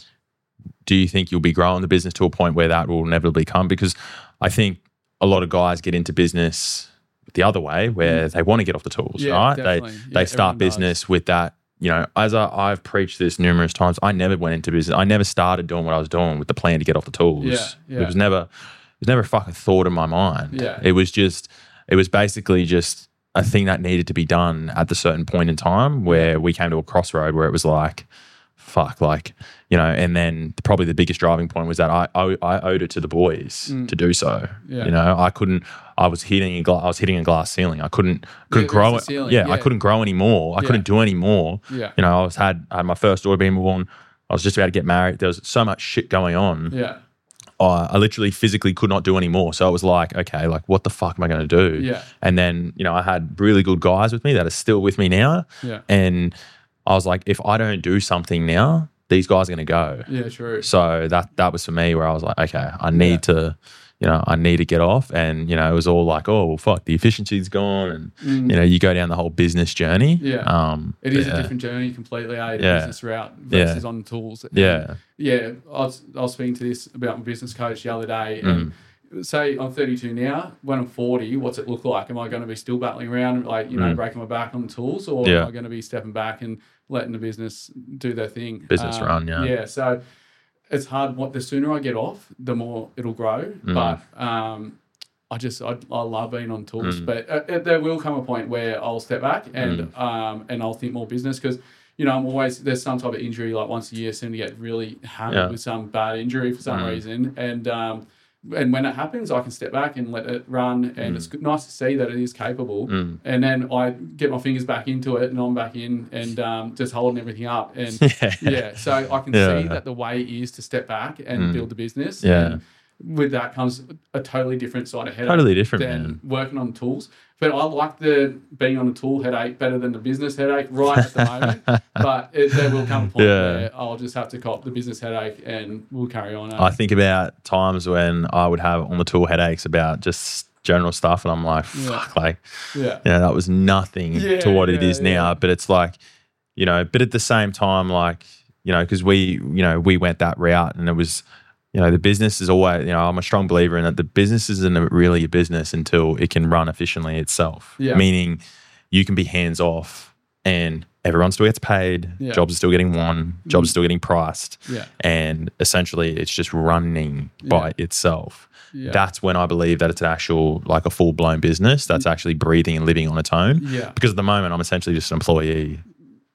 Do you think you'll be growing the business to a point where that will inevitably come? Because I think a lot of guys get into business the other way where they want to get off the tools, Yeah, right? definitely. They Yeah, they start everyone does. business with that. You know, as I, I've preached this numerous times, I never went into business. I never started doing what I was doing with the plan to get off the tools. Yeah, yeah. It was never, it was never a fucking thought in my mind. Yeah. It was just, it was basically just a thing that needed to be done at the certain point in time where we came to a crossroad where it was like, fuck, like, you know, and then probably the biggest driving point was that I I, I owed it to the boys Mm. to do so. Yeah. You know, I couldn't. I was hitting a gla- I was hitting a glass ceiling. I couldn't couldn't Yeah, grow there's it. the ceiling, Yeah, I yeah. couldn't grow anymore. I Yeah. couldn't do any more. Yeah. You know, I was had I had my first daughter being born. I was just about to get married. There was so much shit going on. Yeah. I, I literally physically could not do any more. So it was like, okay, like what the fuck am I going to do? Yeah. And then, you know, I had really good guys with me that are still with me now. Yeah. And I was like, if I don't do something now, these guys are going to go. Yeah. True. So that that was for me where I was like, okay, I need Yeah. to, you know, I need to get off. And, you know, it was all like, oh, well, fuck, the efficiency's gone. And, Mm. you know, you go down the whole business journey. Yeah. Um, It is yeah. a different journey completely, eh? The Yeah. business route Yeah. versus on tools. And, Yeah. yeah. I was, I was speaking to this about my business coach the other day. Mm. And say I'm thirty-two now. When I'm forty, what's it look like? Am I going to be still battling around, like, you know, Mm. breaking my back on the tools? Or Yeah. am I going to be stepping back and letting the business do their thing? Business run, yeah. Yeah. So it's hard. What the sooner I get off, the more it'll grow. Mm. But um, I just I, I love being on tools, Mm. but uh, uh, there will come a point where I'll step back and Mm. um and I'll think more business because you know I'm always there's some type of injury like once a year seem to get really hammered Yeah. with some bad injury for some Mm. reason and um and when it happens I can step back and let it run and it's good, nice to see that it is capable Mm. and then I get my fingers back into it and I'm back in and um just holding everything up and Yeah. yeah so I can Yeah. see that the way is to step back and Mm. build the business Yeah. and with that comes a totally different side of headache Totally different, than man. working on tools. But I like the being on the tool headache better than the business headache right at the moment. But it, there will come a point Yeah. where I'll just have to cop the business headache and we'll carry on. eh? I think about times when I would have on the tool headaches about just general stuff, and I'm like, fuck, like, yeah. you know, that was nothing Yeah, to what it yeah, is now. yeah. But it's like, you know, but at the same time, like, you know, because we, you know, we went that route, and it was, you know, the business is always, you know, I'm a strong believer in that the business isn't really a business until it can run efficiently itself. Yeah. Meaning you can be hands off and everyone still gets paid, Yeah. jobs are still getting won, jobs are still getting priced. Yeah. And essentially it's just running by itself. Yeah. That's when I believe that it's an actual, like a full blown business that's actually breathing and living on its own. Yeah. Because at the moment I'm essentially just an employee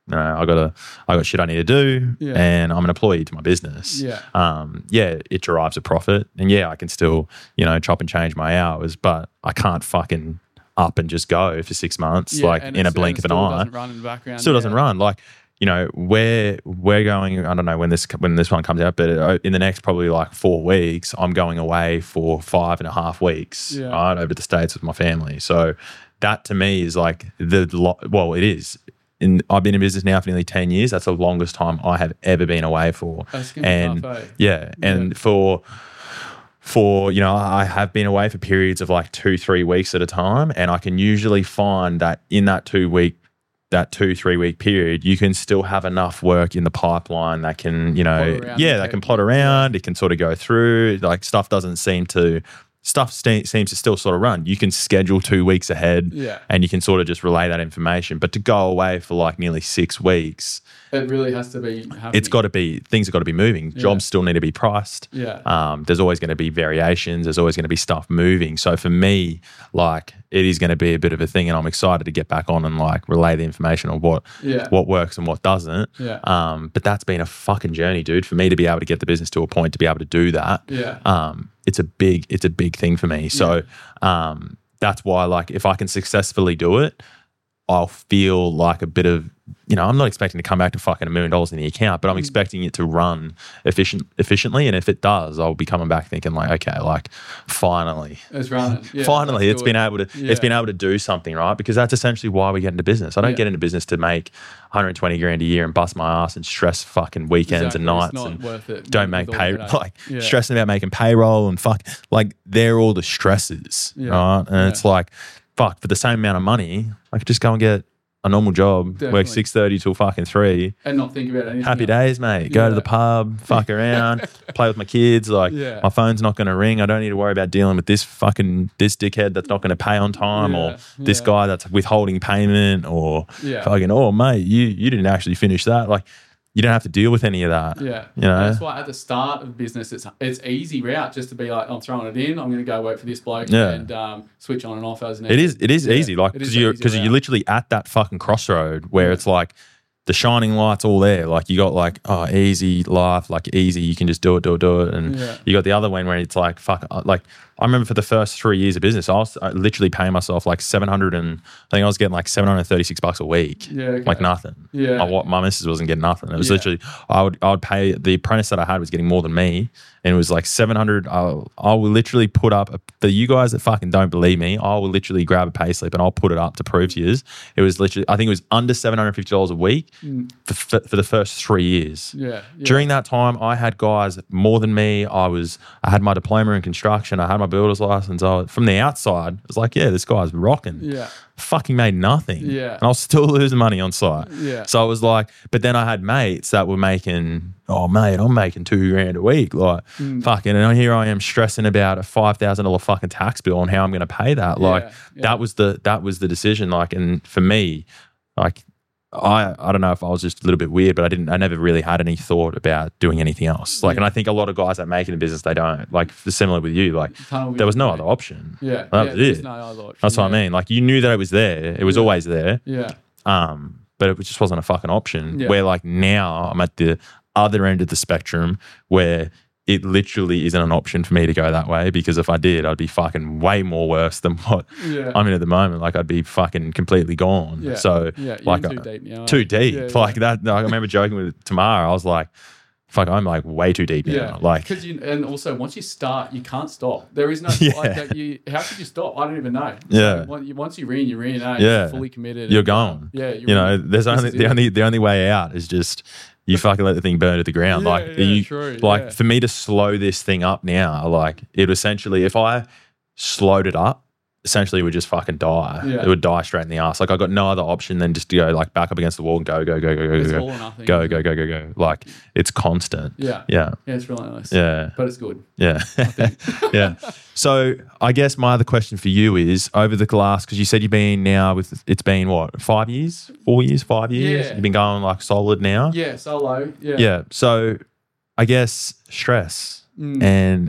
you know, I got a, I got shit I need to do, Yeah. and I'm an employee to my business. Yeah. Um, yeah, it derives a profit, and yeah, I can still, you know, chop and change my hours, but I can't fucking up and just go for six months, Yeah, like and in a it's- blink and of it an still eye. doesn't run in the background. Still yeah. doesn't run. Like, you know, we're we're going. I don't know when this when this one comes out, but in the next probably like four weeks, I'm going away for five and a half weeks, Yeah. right, over to the States with my family. So that to me is like the lo- well, it is. In, I've been in business now for nearly ten years. That's the longest time I have ever been away for. That's gonna be and tough, eh? yeah, and Yeah. for for you know, I have been away for periods of like two, three weeks at a time, and I can usually find that in that two week that two, three week period, you can still have enough work in the pipeline that can, you know, Plot around yeah, and that take- can plot around. It can sort of go through. Like stuff doesn't seem to, stuff ste- seems to still sort of run. You can schedule two weeks ahead, Yeah. and you can sort of just relay that information. But to go away for like nearly six weeks, It really has to be happening. it's got to be, things have got to be moving. Jobs still need to be priced. Yeah. Um, there's always going to be variations. There's always going to be stuff moving. So for me, like it is going to be a bit of a thing, and I'm excited to get back on and like relay the information on what Yeah. what works and what doesn't. Yeah. Um, but that's been a fucking journey, dude. For me to be able to get the business to a point to be able to do that. Yeah. Um, it's a big it's a big thing for me. So um, that's why like if I can successfully do it, I'll feel like a bit of, you know, I'm not expecting to come back to fucking a million dollars in the account, but I'm expecting it to run efficient, efficiently. And if it does, I'll be coming back thinking like, okay, like finally, It's running. Yeah, finally let's it's do been it. able to, Yeah. it's been able to do something, right? Because that's essentially why we get into business. I don't Yeah. get into business to make one hundred twenty grand a year and bust my ass and stress fucking weekends Exactly. and nights It's not and worth it. don't make with all pay, the headache. like Yeah. stressing about making payroll and fuck, like they're all the stresses, Yeah. right? And Yeah. it's like, fuck, for the same amount of money, I could just go and get a normal job, Definitely. work six thirty till fucking three. And not think about anything. Happy else. days, mate. Go Yeah. to the pub, fuck around, play with my kids. Like Yeah. my phone's not going to ring. I don't need to worry about dealing with this fucking this dickhead that's not going to pay on time, or Yeah. this Yeah. guy that's withholding payment, or Yeah. fucking oh mate, you you didn't actually finish that. Like you don't have to deal with any of that. Yeah, You know? that's why at the start of business, it's it's easy route just to be like, I'm throwing it in. I'm going to go work for this bloke Yeah. and um, switch on and off as needed. It is. It is Yeah, easy, like it because is an you're easy because you're route. literally at that fucking crossroad where Yeah. it's like the shining light's all there. Like you got like oh easy life, like easy. You can just do it, do it, do it. And Yeah. you got the other one where it's like fuck. uh, Like I remember for the first three years of business, I was uh, literally paying myself like seven hundred and I think I was getting like seven hundred thirty six bucks a week. Yeah, okay. Like nothing. Yeah. My, what my missus wasn't getting nothing. It was Yeah. literally I would I would pay the apprentice that I had was getting more than me. And it was like seven hundred. I'll, I will literally put up, a, for you guys that fucking don't believe me, I will literally grab a pay slip and I'll put it up to prove to you. It was literally, I think it was under seven hundred fifty dollars a week for, for, for the first three years. Yeah, yeah. During that time, I had guys more than me. I was, I had my diploma in construction. I had my builder's license. I was, from the outside, it was like, yeah, this guy's rocking. Yeah. Fucking made nothing. Yeah. And I was still losing money on site. Yeah. So I was like, but then I had mates that were making, oh mate, I'm making two grand a week. Like Mm. fucking, and here I am stressing about a five thousand dollar fucking tax bill and how I'm going to pay that. Like Yeah, yeah. that was the, that was the decision. Like, and for me, like, I, I don't know if I was just a little bit weird, but I didn't, I never really had any thought about doing anything else. Like, Yeah. and I think a lot of guys that make it in business, they don't. Like, similar with you, like, Tunnel there was no vision, other option. Yeah, That yeah, was there's it. no other option. That's what yeah. I mean. Like, you knew that it was there. It was Yeah. always there. Yeah, Um, but it just wasn't a fucking option. Yeah. Where like now I'm at the other end of the spectrum where it literally isn't an option for me to go that way, because if I did, I'd be fucking way more worse than what yeah. I'm in at the moment. Like I'd be fucking completely gone. Yeah. So yeah, you're like in too uh, deep now. too deep. Yeah, like yeah. that. I remember joking with Tamara. I was like, fuck, I'm like way too deep Yeah, now. Like, because you and also once you start, you can't stop. There is no Yeah. like that. You how could you stop? I don't even know. Yeah. So, once you- once you're in, you're in. Eh? Yeah. You're fully committed. you're and, gone. Yeah. You're You know, in. there's This only is the it. only the only way out is just you fucking let the thing burn to the ground. Yeah, like yeah, you, true, like yeah. for me to slow this thing up now, like it essentially, if I slowed it up, essentially it would just fucking die. Yeah. It would die straight in the ass. Like I got no other option than just to go like back up against the wall and go, go, go, go, go, It's go, all go, or nothing. go, go, go, go, go. Like it's constant. Yeah. Yeah. Yeah, it's really nice. Yeah. But it's good. Yeah. yeah. So I guess my other question for you is over the last, because you said you've been now with, it's been what, five years, four years, five years? Yeah. You've been going like solid now? Yeah, solo. Yeah. Yeah. So I guess stress Mm. and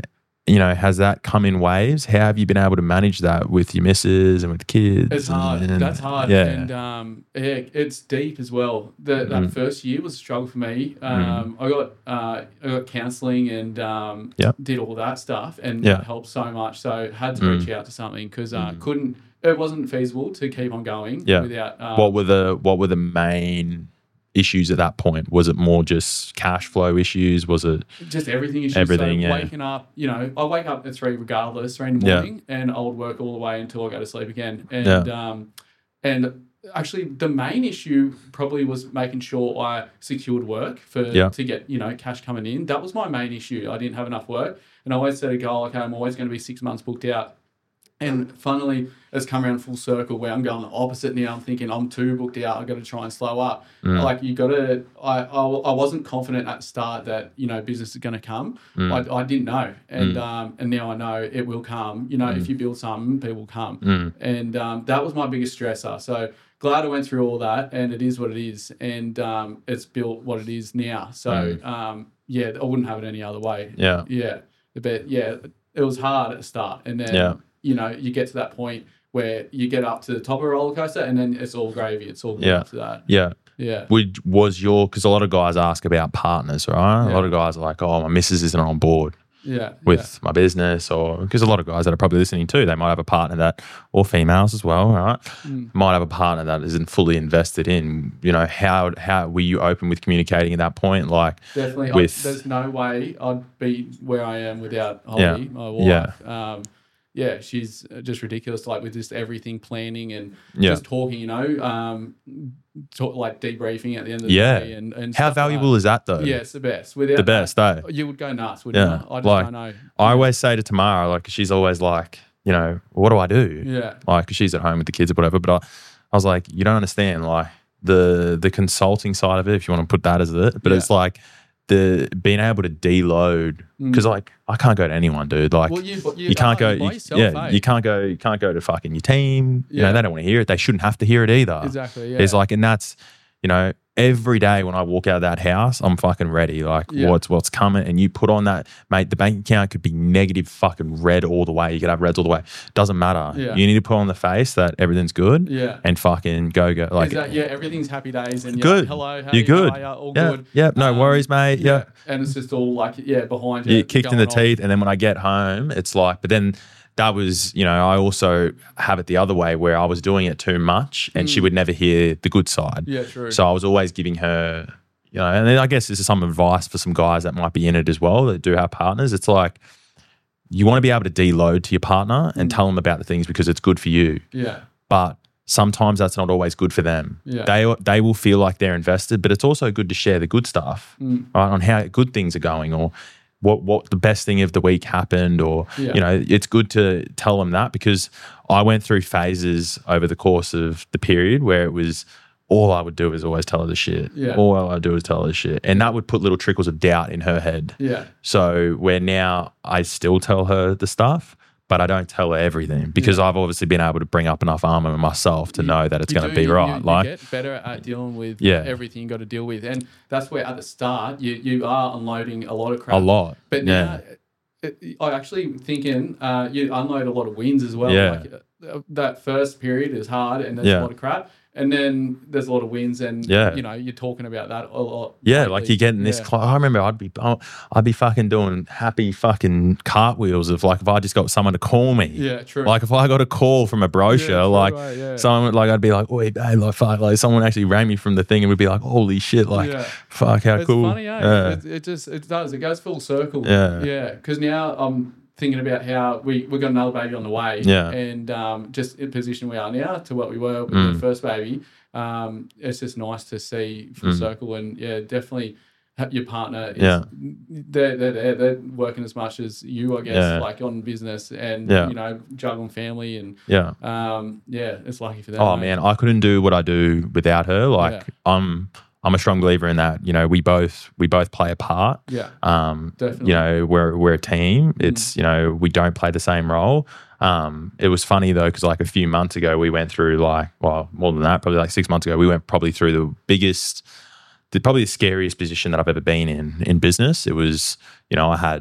you know, has that come in waves? How have you been able to manage that with your missus and with kids? It's hard. And, That's hard. Yeah. And um, yeah, it's deep as well. The, that Mm. first year was a struggle for me. Um, I got uh, I got counselling and um, Yep. did all that stuff, and Yeah. it helped so much. So had to Mm. reach out to something because uh, couldn't. It wasn't feasible to keep on going Yeah. without. Um, What were the What were the main issues at that point? Was it more just cash flow issues? Was it Just everything is just Everything, so yeah. waking up, you know, I wake up at three regardless, three in the Yeah. morning, and I would work all the way until I go to sleep again. And um, and actually, the main issue probably was making sure I secured work for Yeah. to get, you know, cash coming in. That was my main issue. I didn't have enough work, and I always set a goal. Okay, I'm always going to be six months booked out. And finally, it's come around full circle where I'm going the opposite now. I'm thinking I'm too booked out. I've got to try and slow up. Mm. Like you got to. I, I I wasn't confident at the start that you know business is going to come. Mm. I, I didn't know, and Mm. um and now I know it will come. You know, Mm. if you build something, people come. Mm. And um, that was my biggest stressor. So glad I went through all that, and it is what it is, and um, it's built what it is now. So Mm. um, yeah, I wouldn't have it any other way. Yeah. Yeah, but yeah, it was hard at the start, and then Yeah. you know you get to that point where you get up to the top of a roller coaster, and then it's all gravy. It's all good Yeah. after that. Yeah. Yeah. Would was your because a lot of guys ask about partners, right? A Yeah. lot of guys are like, "Oh, my missus isn't on board Yeah. with my business," or because a lot of guys that are probably listening too, they might have a partner that, or females as well, right? Mm. Might have a partner that isn't fully invested in. You know, how how were you open with communicating at that point? Like, Yeah. Definitely. with- I, there's no way I'd be where I am without Yeah. Holly, my wife. Yeah. Um, yeah, she's just ridiculous. Like with just everything planning and Yeah. just talking, you know, um, talk, like debriefing at the end of the Yeah. day. And, and how stuff like valuable that. is that though? Yeah, it's the best. Without the best, that, eh? you would go nuts, wouldn't Yeah. you? I just Like, don't know. I always say to Tamara, like, she's always like, you know, what do I do? Yeah. Like, 'cause she's at home with the kids or whatever. But I, I was like, you don't understand, like the the consulting side of it, if you want to put that as it. But Yeah. it's like the being able to deload because like I can't go to anyone, dude. Like Well, you, you, you can't uh, go, by you- yourself, yeah, eh? you can't go, you can't go to fucking your team. You know, Yeah. they don't want to hear it. They shouldn't have to hear it either. Exactly. Yeah. It's like, and that's, you know, every day when I walk out of that house, I'm fucking ready. Like Yeah. what's what's coming, and you put on that, mate. The bank account could be negative, fucking red all the way. You could have reds all the way. Doesn't matter. Yeah. You need to put on the face that everything's good. Yeah. And fucking go go like Exactly. Yeah, everything's happy days and you're good. like, hello, how You're you, good. How are you? All yeah, good. yeah. No Um, worries, mate. Yeah. And it's just all like, yeah, behind you. You kicked in the going on. teeth, and then when I get home, it's like. But then that was, you know, I also have it the other way where I was doing it too much, and she would never hear the good side. Mm. Yeah, true. So I was always giving her, you know, and then I guess this is some advice for some guys that might be in it as well that do have partners. It's like you want to be able to deload to your partner and tell them about the things because it's good for you. yeah. But sometimes that's not always good for them. Yeah. They they will feel like they're invested, but it's also good to share the good stuff, Mm. right, on how good things are going or what what the best thing of the week happened, or Yeah. you know, it's good to tell them that because I went through phases over the course of the period where it was all I would do is always tell her the shit. Yeah. All I would do is tell her the shit. And that would put little trickles of doubt in her head. Yeah. So where now I still tell her the stuff, but I don't tell her everything because I've obviously been able to bring up enough armor in myself to know that it's You going to do, be you- right. You, like, you get better at dealing with Yeah. everything you got to deal with. And that's where at the start, you, you are unloading a lot of crap. a lot. But yeah. now, it, I actually thinking uh, you unload a lot of wins as well. Yeah. Like, uh, that first period is hard and there's Yeah. a lot of crap. And then there's a lot of wins and, Yeah. you know, you're talking about that a lot. Yeah, lately. like you're getting this. Yeah. Cl- I remember I'd be, oh, I'd be fucking doing happy fucking cartwheels of like if I just got someone to call me. Yeah, true. Like if I got a call from a brochure, Yeah, true, like right, yeah. someone, like I'd be like, "Wait, babe, like fuck!" Like someone actually rang me from the thing and would be like, "Holy shit!" Like, Yeah. fuck, how It's cool. funny, eh? Yeah. It, it just it does. It goes full circle. Yeah. Yeah. Because now I'm thinking about how we we got another baby on the way. Yeah. And um, just in the position we are now to what we were with Mm. the first baby. Um, it's just nice to see full Mm. circle and yeah, definitely. ha- Your partner, is, Yeah. they're, they're they're they're working as much as you, I guess, Yeah. like on business and Yeah. you know juggling family and Yeah. um yeah, it's lucky for them. Oh mate. man, I couldn't do what I do without her. Like Yeah. I'm, I'm a strong believer in that. You know, we both we both play a part. Yeah, Um, Definitely. You know, we're we're a team. It's you know we don't play the same role. Um, it was funny though because like a few months ago we went through like well more than that probably like six months ago we went probably through the biggest, the, probably the scariest position that I've ever been in in business. It was you know I had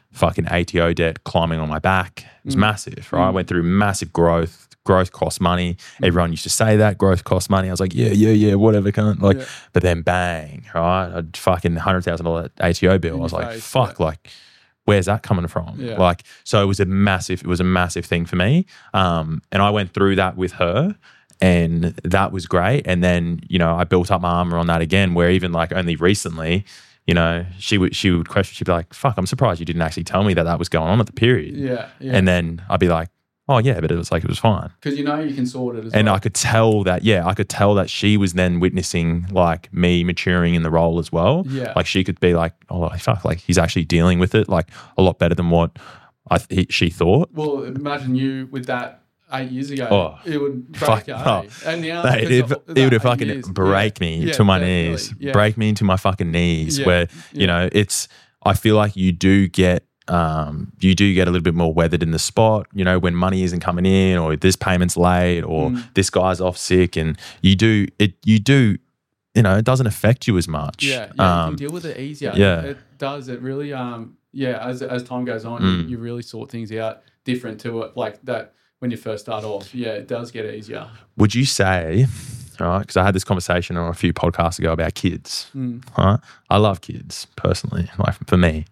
fucking A T O debt climbing on my back. It was Mm. massive, right? Mm. I went through massive growth. Growth costs money. Everyone used to say that growth costs money. I was like, yeah, yeah, yeah, whatever, cunt. Like, Yeah. but then bang, right? A fucking hundred thousand dollar A T O bill. In I was your like, face, fuck, yeah. like, where's that coming from? Yeah. Like, so it was a massive, it was a massive thing for me. Um, and I went through that with her, and that was great. And then, you know, I built up my armor on that again, where even like only recently, you know, she would she would question, she'd be like, fuck, I'm surprised you didn't actually tell me that that was going on at the period. Yeah, yeah. And then I'd be like, oh yeah, but it was like, it was fine. Because you know you can sort it as And well. I could tell that, yeah, I could tell that she was then witnessing like me maturing in the role as well. Yeah. Like she could be like, oh, like, fuck, like he's actually dealing with it like a lot better than what I th- he, she thought. Well, imagine you with that eight years ago. Oh, it would break fuck, you. oh. eh? And now Mate, it's it, not- it that would eight fucking years, break yeah. me Yeah, to my definitely. knees, Yeah. break me into my fucking knees. Yeah. Where Yeah. you know, it's. I feel like you do get, um, you do get a little bit more weathered in the spot. You know, when money isn't coming in, or this payment's late, or Mm. this guy's off sick, and you do it. You do, you know, it doesn't affect you as much. Yeah, yeah, Um, you can deal with it easier. yeah. It does. It really, um, yeah, as as time goes on, Mm. you, you really sort things out different to it, like that when you first start off. Yeah, it does get easier. Would you say, right? Because I had this conversation on a few podcasts ago about kids. Mm. Right? I love kids personally, like for me.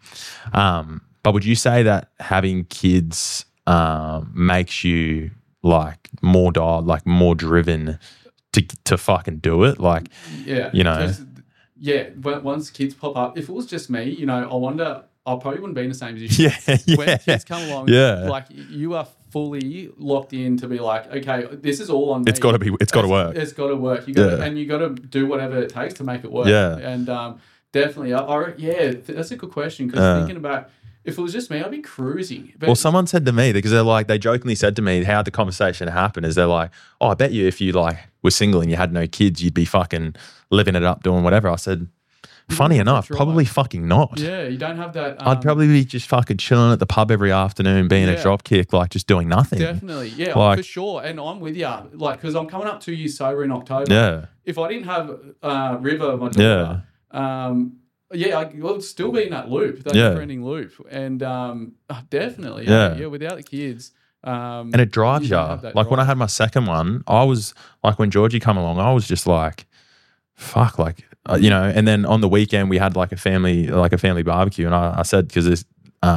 Um, but would you say that having kids um, makes you like more dialed, like more driven to to fucking do it? Like, Yeah, You know. just- yeah. When, once kids pop up, if it was just me, you know, I wonder. I probably wouldn't be in the same position. yeah, yeah, When kids come along, Yeah. like you are fully locked in to be like, okay, this is all on me. It's got to be. It's got to work. It's got to work. You got to, Yeah. and you got to do whatever it takes to make it work. Yeah. And um, definitely, I, I, yeah, th- that's a good question because Uh. thinking about if it was just me, I'd be cruising. But Well, someone said to me because they're like they jokingly said to me how the conversation happened is they're like, oh, I bet you if you like were single and you had no kids, you'd be fucking living it up, doing whatever. I said, funny Yeah, enough, sure. probably fucking not. yeah, you don't have that. Um, I'd probably be just fucking chilling at the pub every afternoon, being a Yeah. dropkick, like just doing nothing. Definitely, yeah, Like- for sure. And I'm with you, like, because I'm coming up two years sober in October. Yeah, If I didn't have uh, River, my daughter, um, yeah, I would still be in that loop, that Yeah. never-ending loop. And um, oh, definitely, yeah. Yeah. yeah, without the kids. Um, and it drives you. don't have that Like when I drive. had my second one, I was like, when Georgie come along, I was just like, fuck, like uh, you know. And then on the weekend, we had like a family, like a family barbecue, and I, I said because it's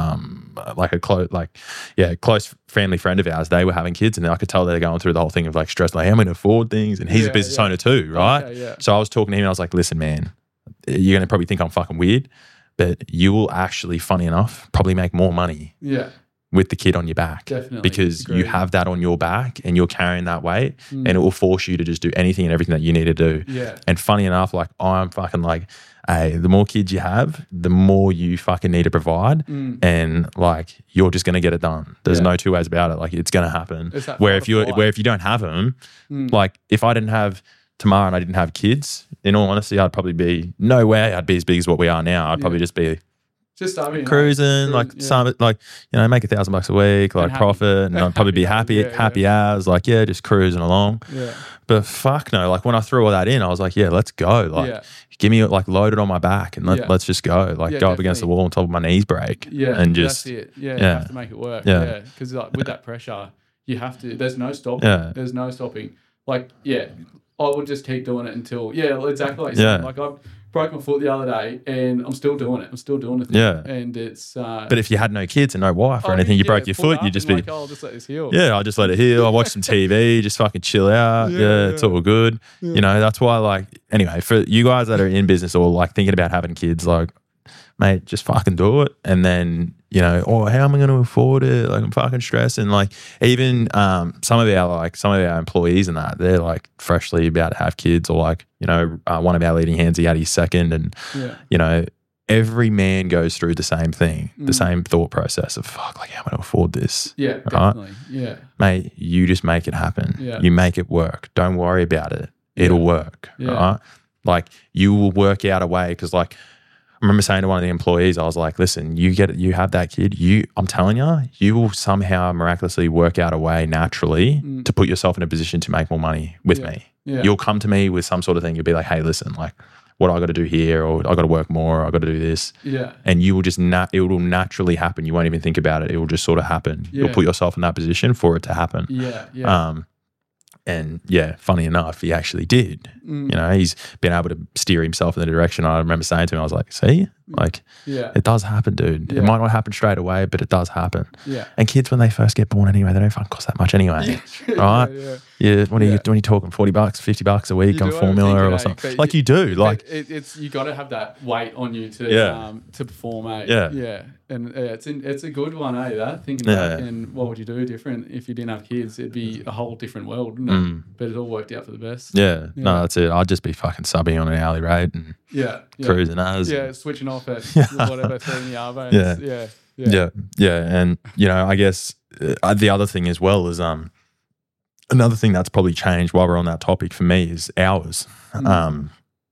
um like a close, like yeah, close family friend of ours, they were having kids, and I could tell they're going through the whole thing of like stress, like how am I going to afford things, and he's Yeah, a business yeah. owner too, right? Okay, yeah. So I was talking to him, and I was like, listen, man, you're going to probably think I'm fucking weird, but you will actually, funny enough, probably make more money Yeah, with the kid on your back. Definitely. Because you Agreed. have that on your back and you're carrying that weight Mm. and it will force you to just do anything and everything that you need to do. yeah, And funny enough, like I'm fucking like, hey, the more kids you have, the more you fucking need to provide. Mm. And like you're just gonna get it done. There's Yeah. no two ways about it. Like it's gonna happen. It's that Where fight if or you flight. where if you don't have them, Mm. like if I didn't have Tamara and I didn't have kids, in all honesty, I'd probably be no way I'd be as big as what we are now. I'd probably Yeah. just be just I mean, cruising, like yeah. some, like you know, make a thousand bucks a week, like happy. profit, and I'd probably be happy, Yeah, yeah. happy hours, like yeah, just cruising along. Yeah, But fuck no, like when I threw all that in, I was like, yeah, let's go, like Yeah. give me like load it on my back and let, Yeah. let's just go, like Yeah, go up against the definitely. wall until my knees break, yeah, and just that's it. Yeah, you yeah. have to make it work. Yeah. Yeah, because like with that pressure, you have to. There's no stopping. Yeah. There's no stopping. Like yeah, I would just keep doing it until yeah, exactly. Like you Yeah. said. Like I broke my foot the other day, and I'm still doing it. I'm still doing it. Yeah. and it's. Uh, But if you had no kids and no wife or oh, anything, you yeah, broke your pull foot, up you'd just and be, like, oh, I'll just let this heal. yeah, I just let it heal. I watch some T V, just fucking chill out. Yeah, Yeah, yeah. it's all good. You know, that's why, like, anyway, for you guys that are in business or like thinking about having kids, like, mate, just fucking do it. And then, you know, oh, how am I going to afford it? Like, I'm fucking stressing. Like, even um, some of our, like, some of our employees and that, they're like freshly about to have kids, or like, you know, uh, one of our leading hands, he had his second, and, Yeah. you know, every man goes through the same thing, the Mm. same thought process of, fuck, like, how am I going to afford this? Yeah, definitely. Yeah. Mate, you just make it happen. Yeah. You make it work. Don't worry about it. It'll work. Yeah. Right? Like you will work out a way. Because like I remember saying to one of the employees, I was like, listen, you get it, you have that kid, you I'm telling you, you will somehow miraculously work out a way naturally Mm. to put yourself in a position to make more money with Yeah. me. Yeah. You'll come to me with some sort of thing. You'll be like, hey, listen, like what I got to do here, or I got to work more, or I got to do this. Yeah. And you will just, nat- it will naturally happen. You won't even think about it. It will just sort of happen. Yeah. You'll put yourself in that position for it to happen. Yeah. Yeah. Um, and yeah, funny enough, he actually did. Mm. You know, he's been able to steer himself in the direction. I remember saying to him, I was like, see, like, Yeah. it does happen, dude. Yeah. It might not happen straight away, but it does happen. Yeah. And kids, when they first get born anyway, they don't fucking cost that much anyway. Yeah. Right? Yeah. Yeah, when are you Yeah. when are you talking forty bucks, fifty bucks a week You on do formula overthink it, or eh? something? But Like you- you do. Like it, it's you got to have that weight on you to Yeah. um, to perform, eh? Yeah. Yeah. And uh, it's in, it's a good one, eh? That thinking Yeah. back and what would you do different if you didn't have kids? It'd be a whole different world, wouldn't it? Mm. But it all worked out for the best. yeah, Yeah. no, that's it. I'd just be fucking subbing on an hourly rate and Yeah. Yeah. cruising as. Yeah. Switching off at Yeah. whatever three in the arvo. and Yeah. it's- Yeah. yeah, yeah, yeah. And you know, I guess uh, the other thing as well is um another thing that's probably changed while we're on that topic for me is hours. Mm. Um,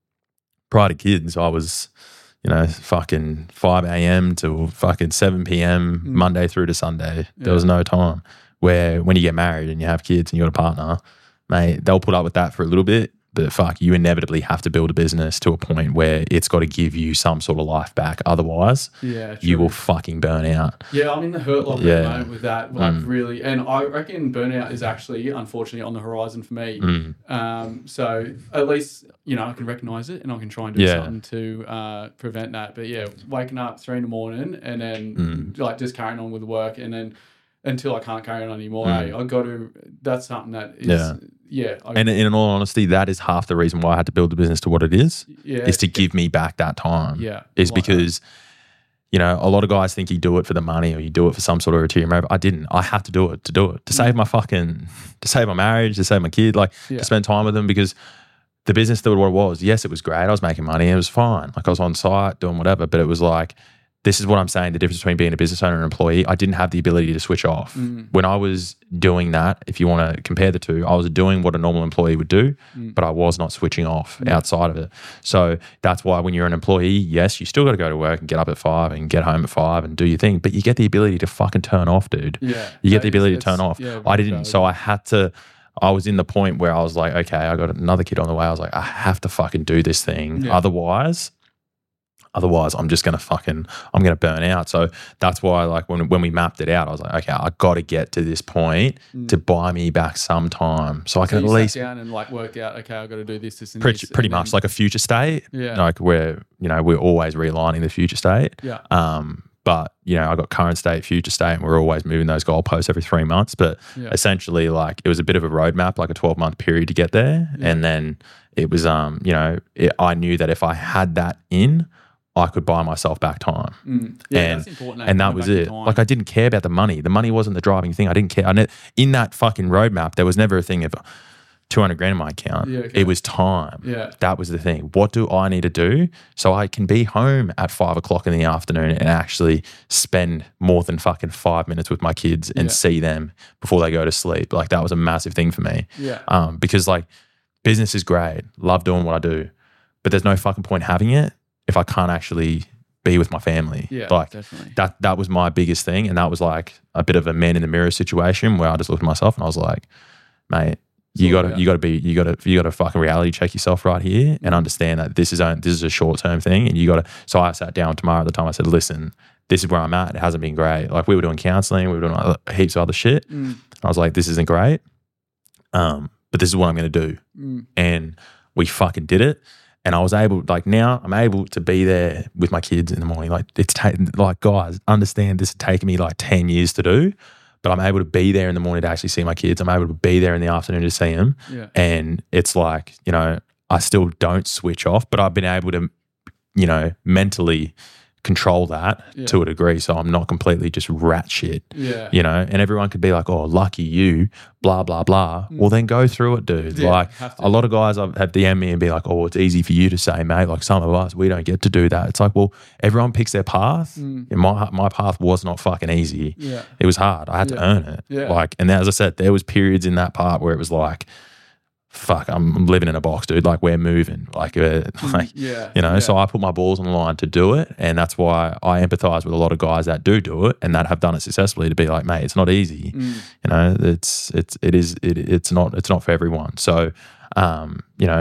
prior to kids, I was, you know, fucking five a.m. to fucking seven p.m. Mm. Monday through to Sunday. There Yeah. was no time. Where when you get married and you have kids and you got a partner, mate, they'll put up with that for a little bit. But fuck, you inevitably have to build a business to a point where it's got to give you some sort of life back. Otherwise, Yeah. you true. will fucking burn out. Yeah, I'm in the hurt locker Yeah. at the moment with that. Like Mm. really, and I reckon burnout is actually, unfortunately, on the horizon for me. Mm. Um, so at least you know I can recognise it and I can try and do Yeah. something to uh, prevent that. But yeah, waking up three in the morning and then Mm. like just carrying on with work and then until I can't carry on anymore, Mm. eh, I got to. That's something that is Yeah. yeah. I, And in all honesty, that is half the reason why I had to build the business to what it is, yeah, is to give me back that time. yeah, Is like that. because, you know, a lot of guys think you do it for the money or you do it for some sort of ulterior motive. I didn't. I had to do it to do it, to save my fucking, to save my marriage, to save my kid, like Yeah. to spend time with them, because the business did what it was. Yes, it was great. I was making money. It was fine. Like I was on site doing whatever, but it was like, this is what I'm saying, the difference between being a business owner and an employee. I didn't have the ability to switch off. Mm. When I was doing that, if you want to compare the two, I was doing what a normal employee would do, Mm. but I was not switching off Yeah. outside of it. So that's why when you're an employee, yes, you still got to go to work and get up at five and get home at five and do your thing, but you get the ability to fucking turn off, dude. Yeah, You get that the is- ability to it's- turn off. yeah, I very didn't. So I had to, I was in the point where I was like, okay, I got another kid on the way. I was like, I have to fucking do this thing. Yeah. Otherwise, otherwise I'm just going to fucking, I'm going to burn out. So that's why, like, when, when we mapped it out, I was like, okay, I got to get to this point Mm. to buy me back some time. So I So can you at sat least down and like worked out. Okay, I've got to do this, this, and pretty, this, pretty and much then- like a future state, Yeah. like where, you know, we're always realigning the future state. Yeah. Um, but, you know, I got current state, future state, and we're always moving those goalposts every three months. But Yeah. essentially, like, it was a bit of a roadmap, like a twelve month period to get there. Yeah. And then it was, um, you know, it, I knew that if I had that in, I could buy myself back time. Mm. Yeah, and that's important. eh, and that coming was back in it. time. Like, I didn't care about the money. The money wasn't the driving thing. I didn't care. I ne- in that fucking roadmap, there was never a thing of two hundred grand in my account. Yeah, okay. It was time. Yeah. That was the thing. What do I need to do so I can be home at five o'clock in the afternoon and actually spend more than fucking five minutes with my kids and Yeah. see them before they go to sleep? Like, that was a massive thing for me. Yeah. Um, because, like, business is great. Love doing what I do. But there's no fucking point having it if I can't actually be with my family. Yeah, Like, definitely. that that was my biggest thing. And that was like a bit of a man in the mirror situation where I just looked at myself and I was like, mate, you Sort it gotta out. you gotta be you gotta you gotta fucking reality check yourself right here and understand that this is a, this is a short term thing, and you gotta. So I sat down tomorrow at the time. I said, listen, this is where I'm at. It hasn't been great. Like, we were doing counseling, we were doing other, heaps of other shit. Mm. I was like, this isn't great. Um, but this is what I'm gonna do. Mm. And we fucking did it. And I was able, like, now I'm able to be there with my kids in the morning. Like, it's taken, like, guys, understand this has taken me like ten years to do, but I'm able to be there in the morning to actually see my kids. I'm able to be there in the afternoon to see them. Yeah. And it's like, you know, I still don't switch off, but I've been able to, you know, mentally control that Yeah. to a degree. So I'm not completely just rat shit. Yeah. You know, and everyone could be like, oh, lucky you, blah, blah, blah. Well, then go through it, dude. Yeah, like, have to. a lot of guys I've, have D M'd me and be like, oh, it's easy for you to say, mate. Like, some of us, we don't get to do that. It's like, well, everyone picks their path. Mm. And my, my path was not fucking easy. Yeah. It was hard. I had Yeah. to earn it. Yeah. Like, and as I said, there was periods in that part where it was like, fuck, I'm, I'm living in a box, dude. Like, we're moving. Like, uh, like Yeah. you know, yeah. so I put my balls on the line to do it. And that's why I empathize with a lot of guys that do do it and that have done it successfully, to be like, mate, it's not easy. Mm. You know, it's, it's, it is, it, it's not, it's not for everyone. So, um, you know,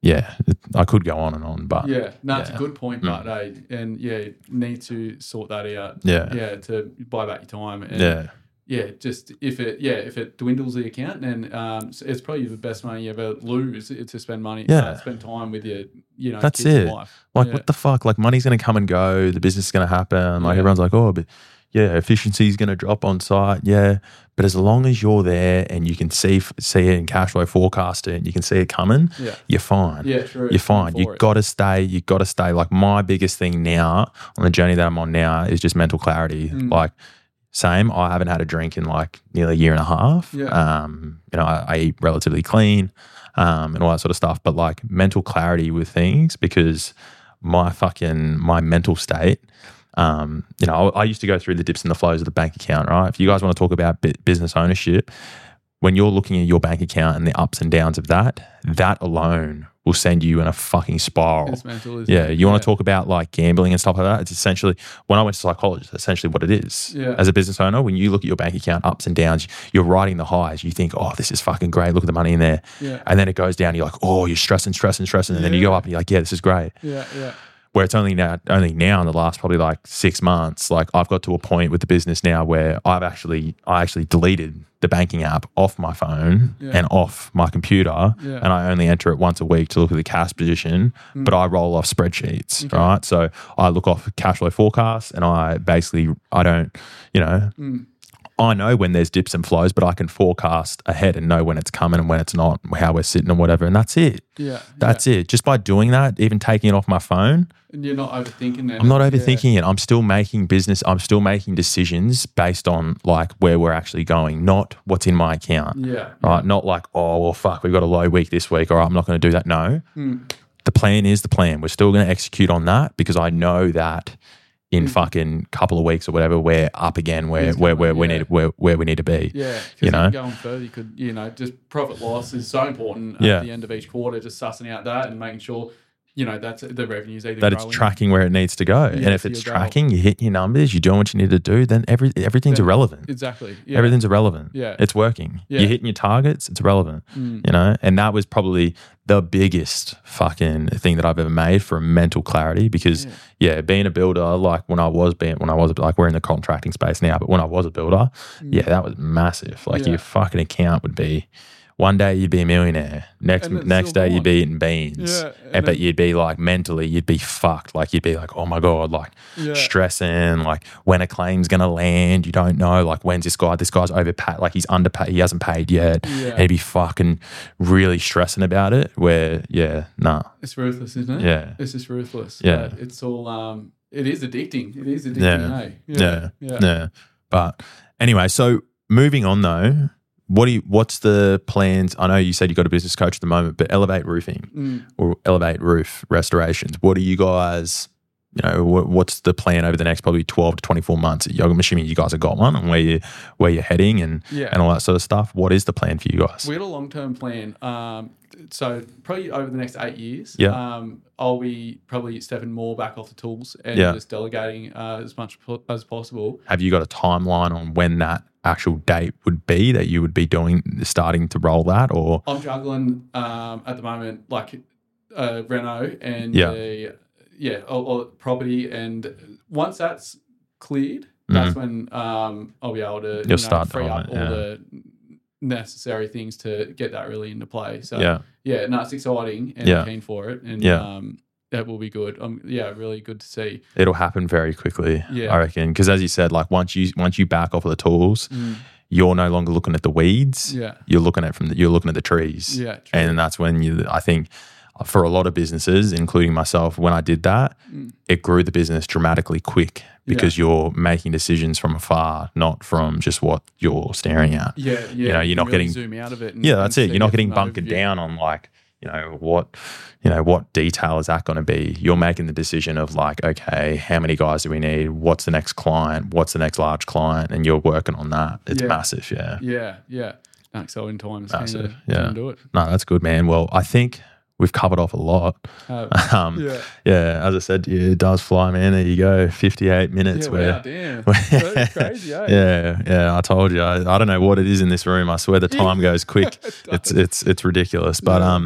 yeah, it, I could go on and on, but Yeah, no, it's yeah. a good point, Mm. but eh, and yeah, you need to sort that out. Yeah. yeah, to buy back your time. And yeah, yeah, just if it yeah if it dwindles the account, then um, it's probably the best money you ever lose to spend money. Yeah. uh, spend time with your you know That's kids and it. wife. like yeah. what the fuck? Like money's gonna come and go. The business is gonna happen. Like Yeah. everyone's like, oh, but yeah, efficiency is gonna drop on site. Yeah, but as long as you're there and you can see see it in cash flow forecast it, and you can see it coming, Yeah. you're fine. Yeah, true. You're fine. For You it. got to stay. You got to stay. Like my biggest thing now on the journey that I'm on now is just mental clarity. Mm. Like same. I haven't had a drink in like nearly a year and a half. Yeah. Um, you know, I, I eat relatively clean, um, and all that sort of stuff. But like mental clarity with things, because my fucking my mental state. Um, you know, I, I used to go through the dips and the flows of the bank account. Right. If you guys want to talk about bu- business ownership, when you're looking at your bank account and the ups and downs of that, that alone will send you in a fucking spiral. It's mental, isn't Yeah, it? you want to talk about like gambling and stuff like that? It's essentially, when I went to psychologist, essentially what it is. Yeah. As a business owner, when you look at your bank account ups and downs, you're riding the highs. You think, oh, this is fucking great. Look at the money in there. Yeah. And then it goes down. You're like, oh, you're stressing, stressing, stressing. And then you go Yeah. up and you're like, yeah, this is great. Yeah, yeah. Where it's only now, only now in the last probably like six months, like I've got to a point with the business now where I've actually, I actually deleted the banking app off my phone Yeah. and off my computer, Yeah. and I only enter it once a week to look at the cash position. But I roll off spreadsheets, Okay. right? So I look off cash flow forecasts, and I basically, I don't, you know. Mm. I know when there's dips and flows, but I can forecast ahead and know when it's coming and when it's not, how we're sitting and whatever. And that's it. Yeah. That's it. Just by doing that, even taking it off my phone, And you're not overthinking it. I'm not Yeah. overthinking it. I'm still making business. I'm still making decisions based on like where we're actually going, not what's in my account. Yeah. Right. Not like, oh, well, fuck, we've got a low week this week. All right, I'm not going to do that. No. Mm. The plan is the plan. We're still going to execute on that because I know that in fucking couple of weeks or whatever, we're up again where It's where, where coming, we yeah. need where, where we need to be. Yeah, You you know? know, going further, you could, you know, just profit loss is so important at Yeah. the end of each quarter. Just sussing out that and making sure, you know, that's the revenue's either That it's growing. tracking where it needs to go. and if for it's your goal. tracking, you're hitting your numbers, you're doing what you need to do, then every everything's Then- irrelevant. Exactly. Yeah. Everything's irrelevant. Yeah. It's working. Yeah. You're hitting your targets, it's relevant. Mm. You know? And that was probably the biggest fucking thing that I've ever made for mental clarity because yeah, being a builder, like when I was being when I was like we're in the contracting space now, but when I was a builder, yeah, that was massive. Like Mm. Yeah. your fucking account would be one day you'd be a millionaire. Next And it's next still day you'd gone. be eating beans. Yeah, And and but then- you'd be like mentally, you'd be fucked. Like you'd be like, oh my God, like Yeah. stressing, like when a claim's gonna land, you don't know, like when's this guy, this guy's overpaid, like he's underpaid, he hasn't paid yet. Yeah. And he'd be fucking really stressing about it. Where, yeah, nah. It's ruthless, isn't it? Yeah. It's just ruthless. Yeah. But it's all, um, it is addicting. It is addicting, Yeah. eh? Yeah. Yeah. Yeah. But anyway, so moving on though, what do you, what's the plans? I know you said you got a business coach at the moment, but Elevate Roofing Mm. or Elevate Roof Restorations, what are you guys, you know, what, what's the plan over the next probably twelve to twenty-four months? I'm assuming you guys have got one and where you where you're heading and Yeah. and all that sort of stuff. What is the plan for you guys? We had a long term plan. Um, so probably over the next eight years, Yeah. um, I'll be probably stepping more back off the tools and Yeah. just delegating uh, as much po- as possible. Have you got a timeline on when that actual date would be that you would be doing starting to roll that or I'm juggling um, at the moment like uh, Renault and Yeah. the, yeah, or, or property, and once that's cleared, that's when um, I'll be able to you know, Mm-hmm. start free doing up it, all yeah. the necessary things to get that really into play. So yeah. yeah, no, it's exciting and Yeah. I'm keen for it, and Yeah. um, that will be good. Um, yeah, really good to see. It'll happen very quickly, Yeah. I reckon. Because as you said, like once you once you back off of the tools, Mm. you're no longer looking at the weeds. Yeah. You're looking at from the, you're looking at the trees. Yeah, true. And that's when you I think for a lot of businesses, including myself, when I did that, Mm. it grew the business dramatically quick because you're making decisions from afar, not from just what you're staring at. Yeah, yeah. You know, you're you not really getting zoom out of it. And, Yeah, that's and it. see You're not getting from an bunkered overview. down on like, you know, what, you know, what detail is that going to be? You're making the decision of like, okay, how many guys do we need? What's the next client? What's the next large client? And you're working on that. It's Yeah. massive. Yeah. Yeah, yeah. No, exciting times. Keen Massive. to, Yeah. keen to do it. No, that's good, man. Well, I think we've covered off a lot. Uh, Um, yeah. yeah, as I said to you, it does fly, man. There you go, fifty-eight minutes. Yeah, where, wow, damn. That's crazy, eh? yeah, yeah. I told you. I, I don't know what it is in this room. I swear the time goes quick. It's it's it's ridiculous. But Yeah. um,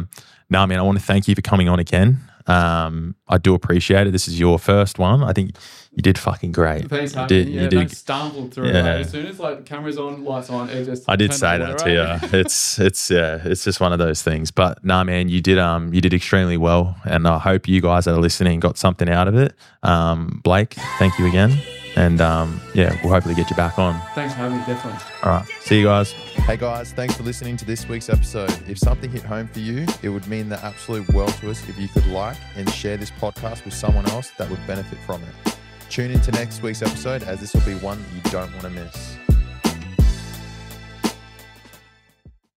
no, man, I want to thank you for coming on again. Um, I do appreciate it. This is your first one. I think you did fucking great. Thanks, you did, did, yeah, you don't did. stumble through. Yeah. Like, as soon as like the camera's on, lights on, it just. I did turned say the that water to on. you. It's it's yeah, it's just one of those things. But nah, man, you did um you did extremely well, and I hope you guys that are listening got something out of it. Um, Blake, thank you again, and um yeah, we'll hopefully get you back on. Thanks for having me, definitely. All right, see you guys. Hey guys, thanks for listening to this week's episode. If something hit home for you, it would mean the absolute world to us if you could like and share this podcast with someone else that would benefit from it. Tune in to next week's episode, as this will be one you don't want to miss.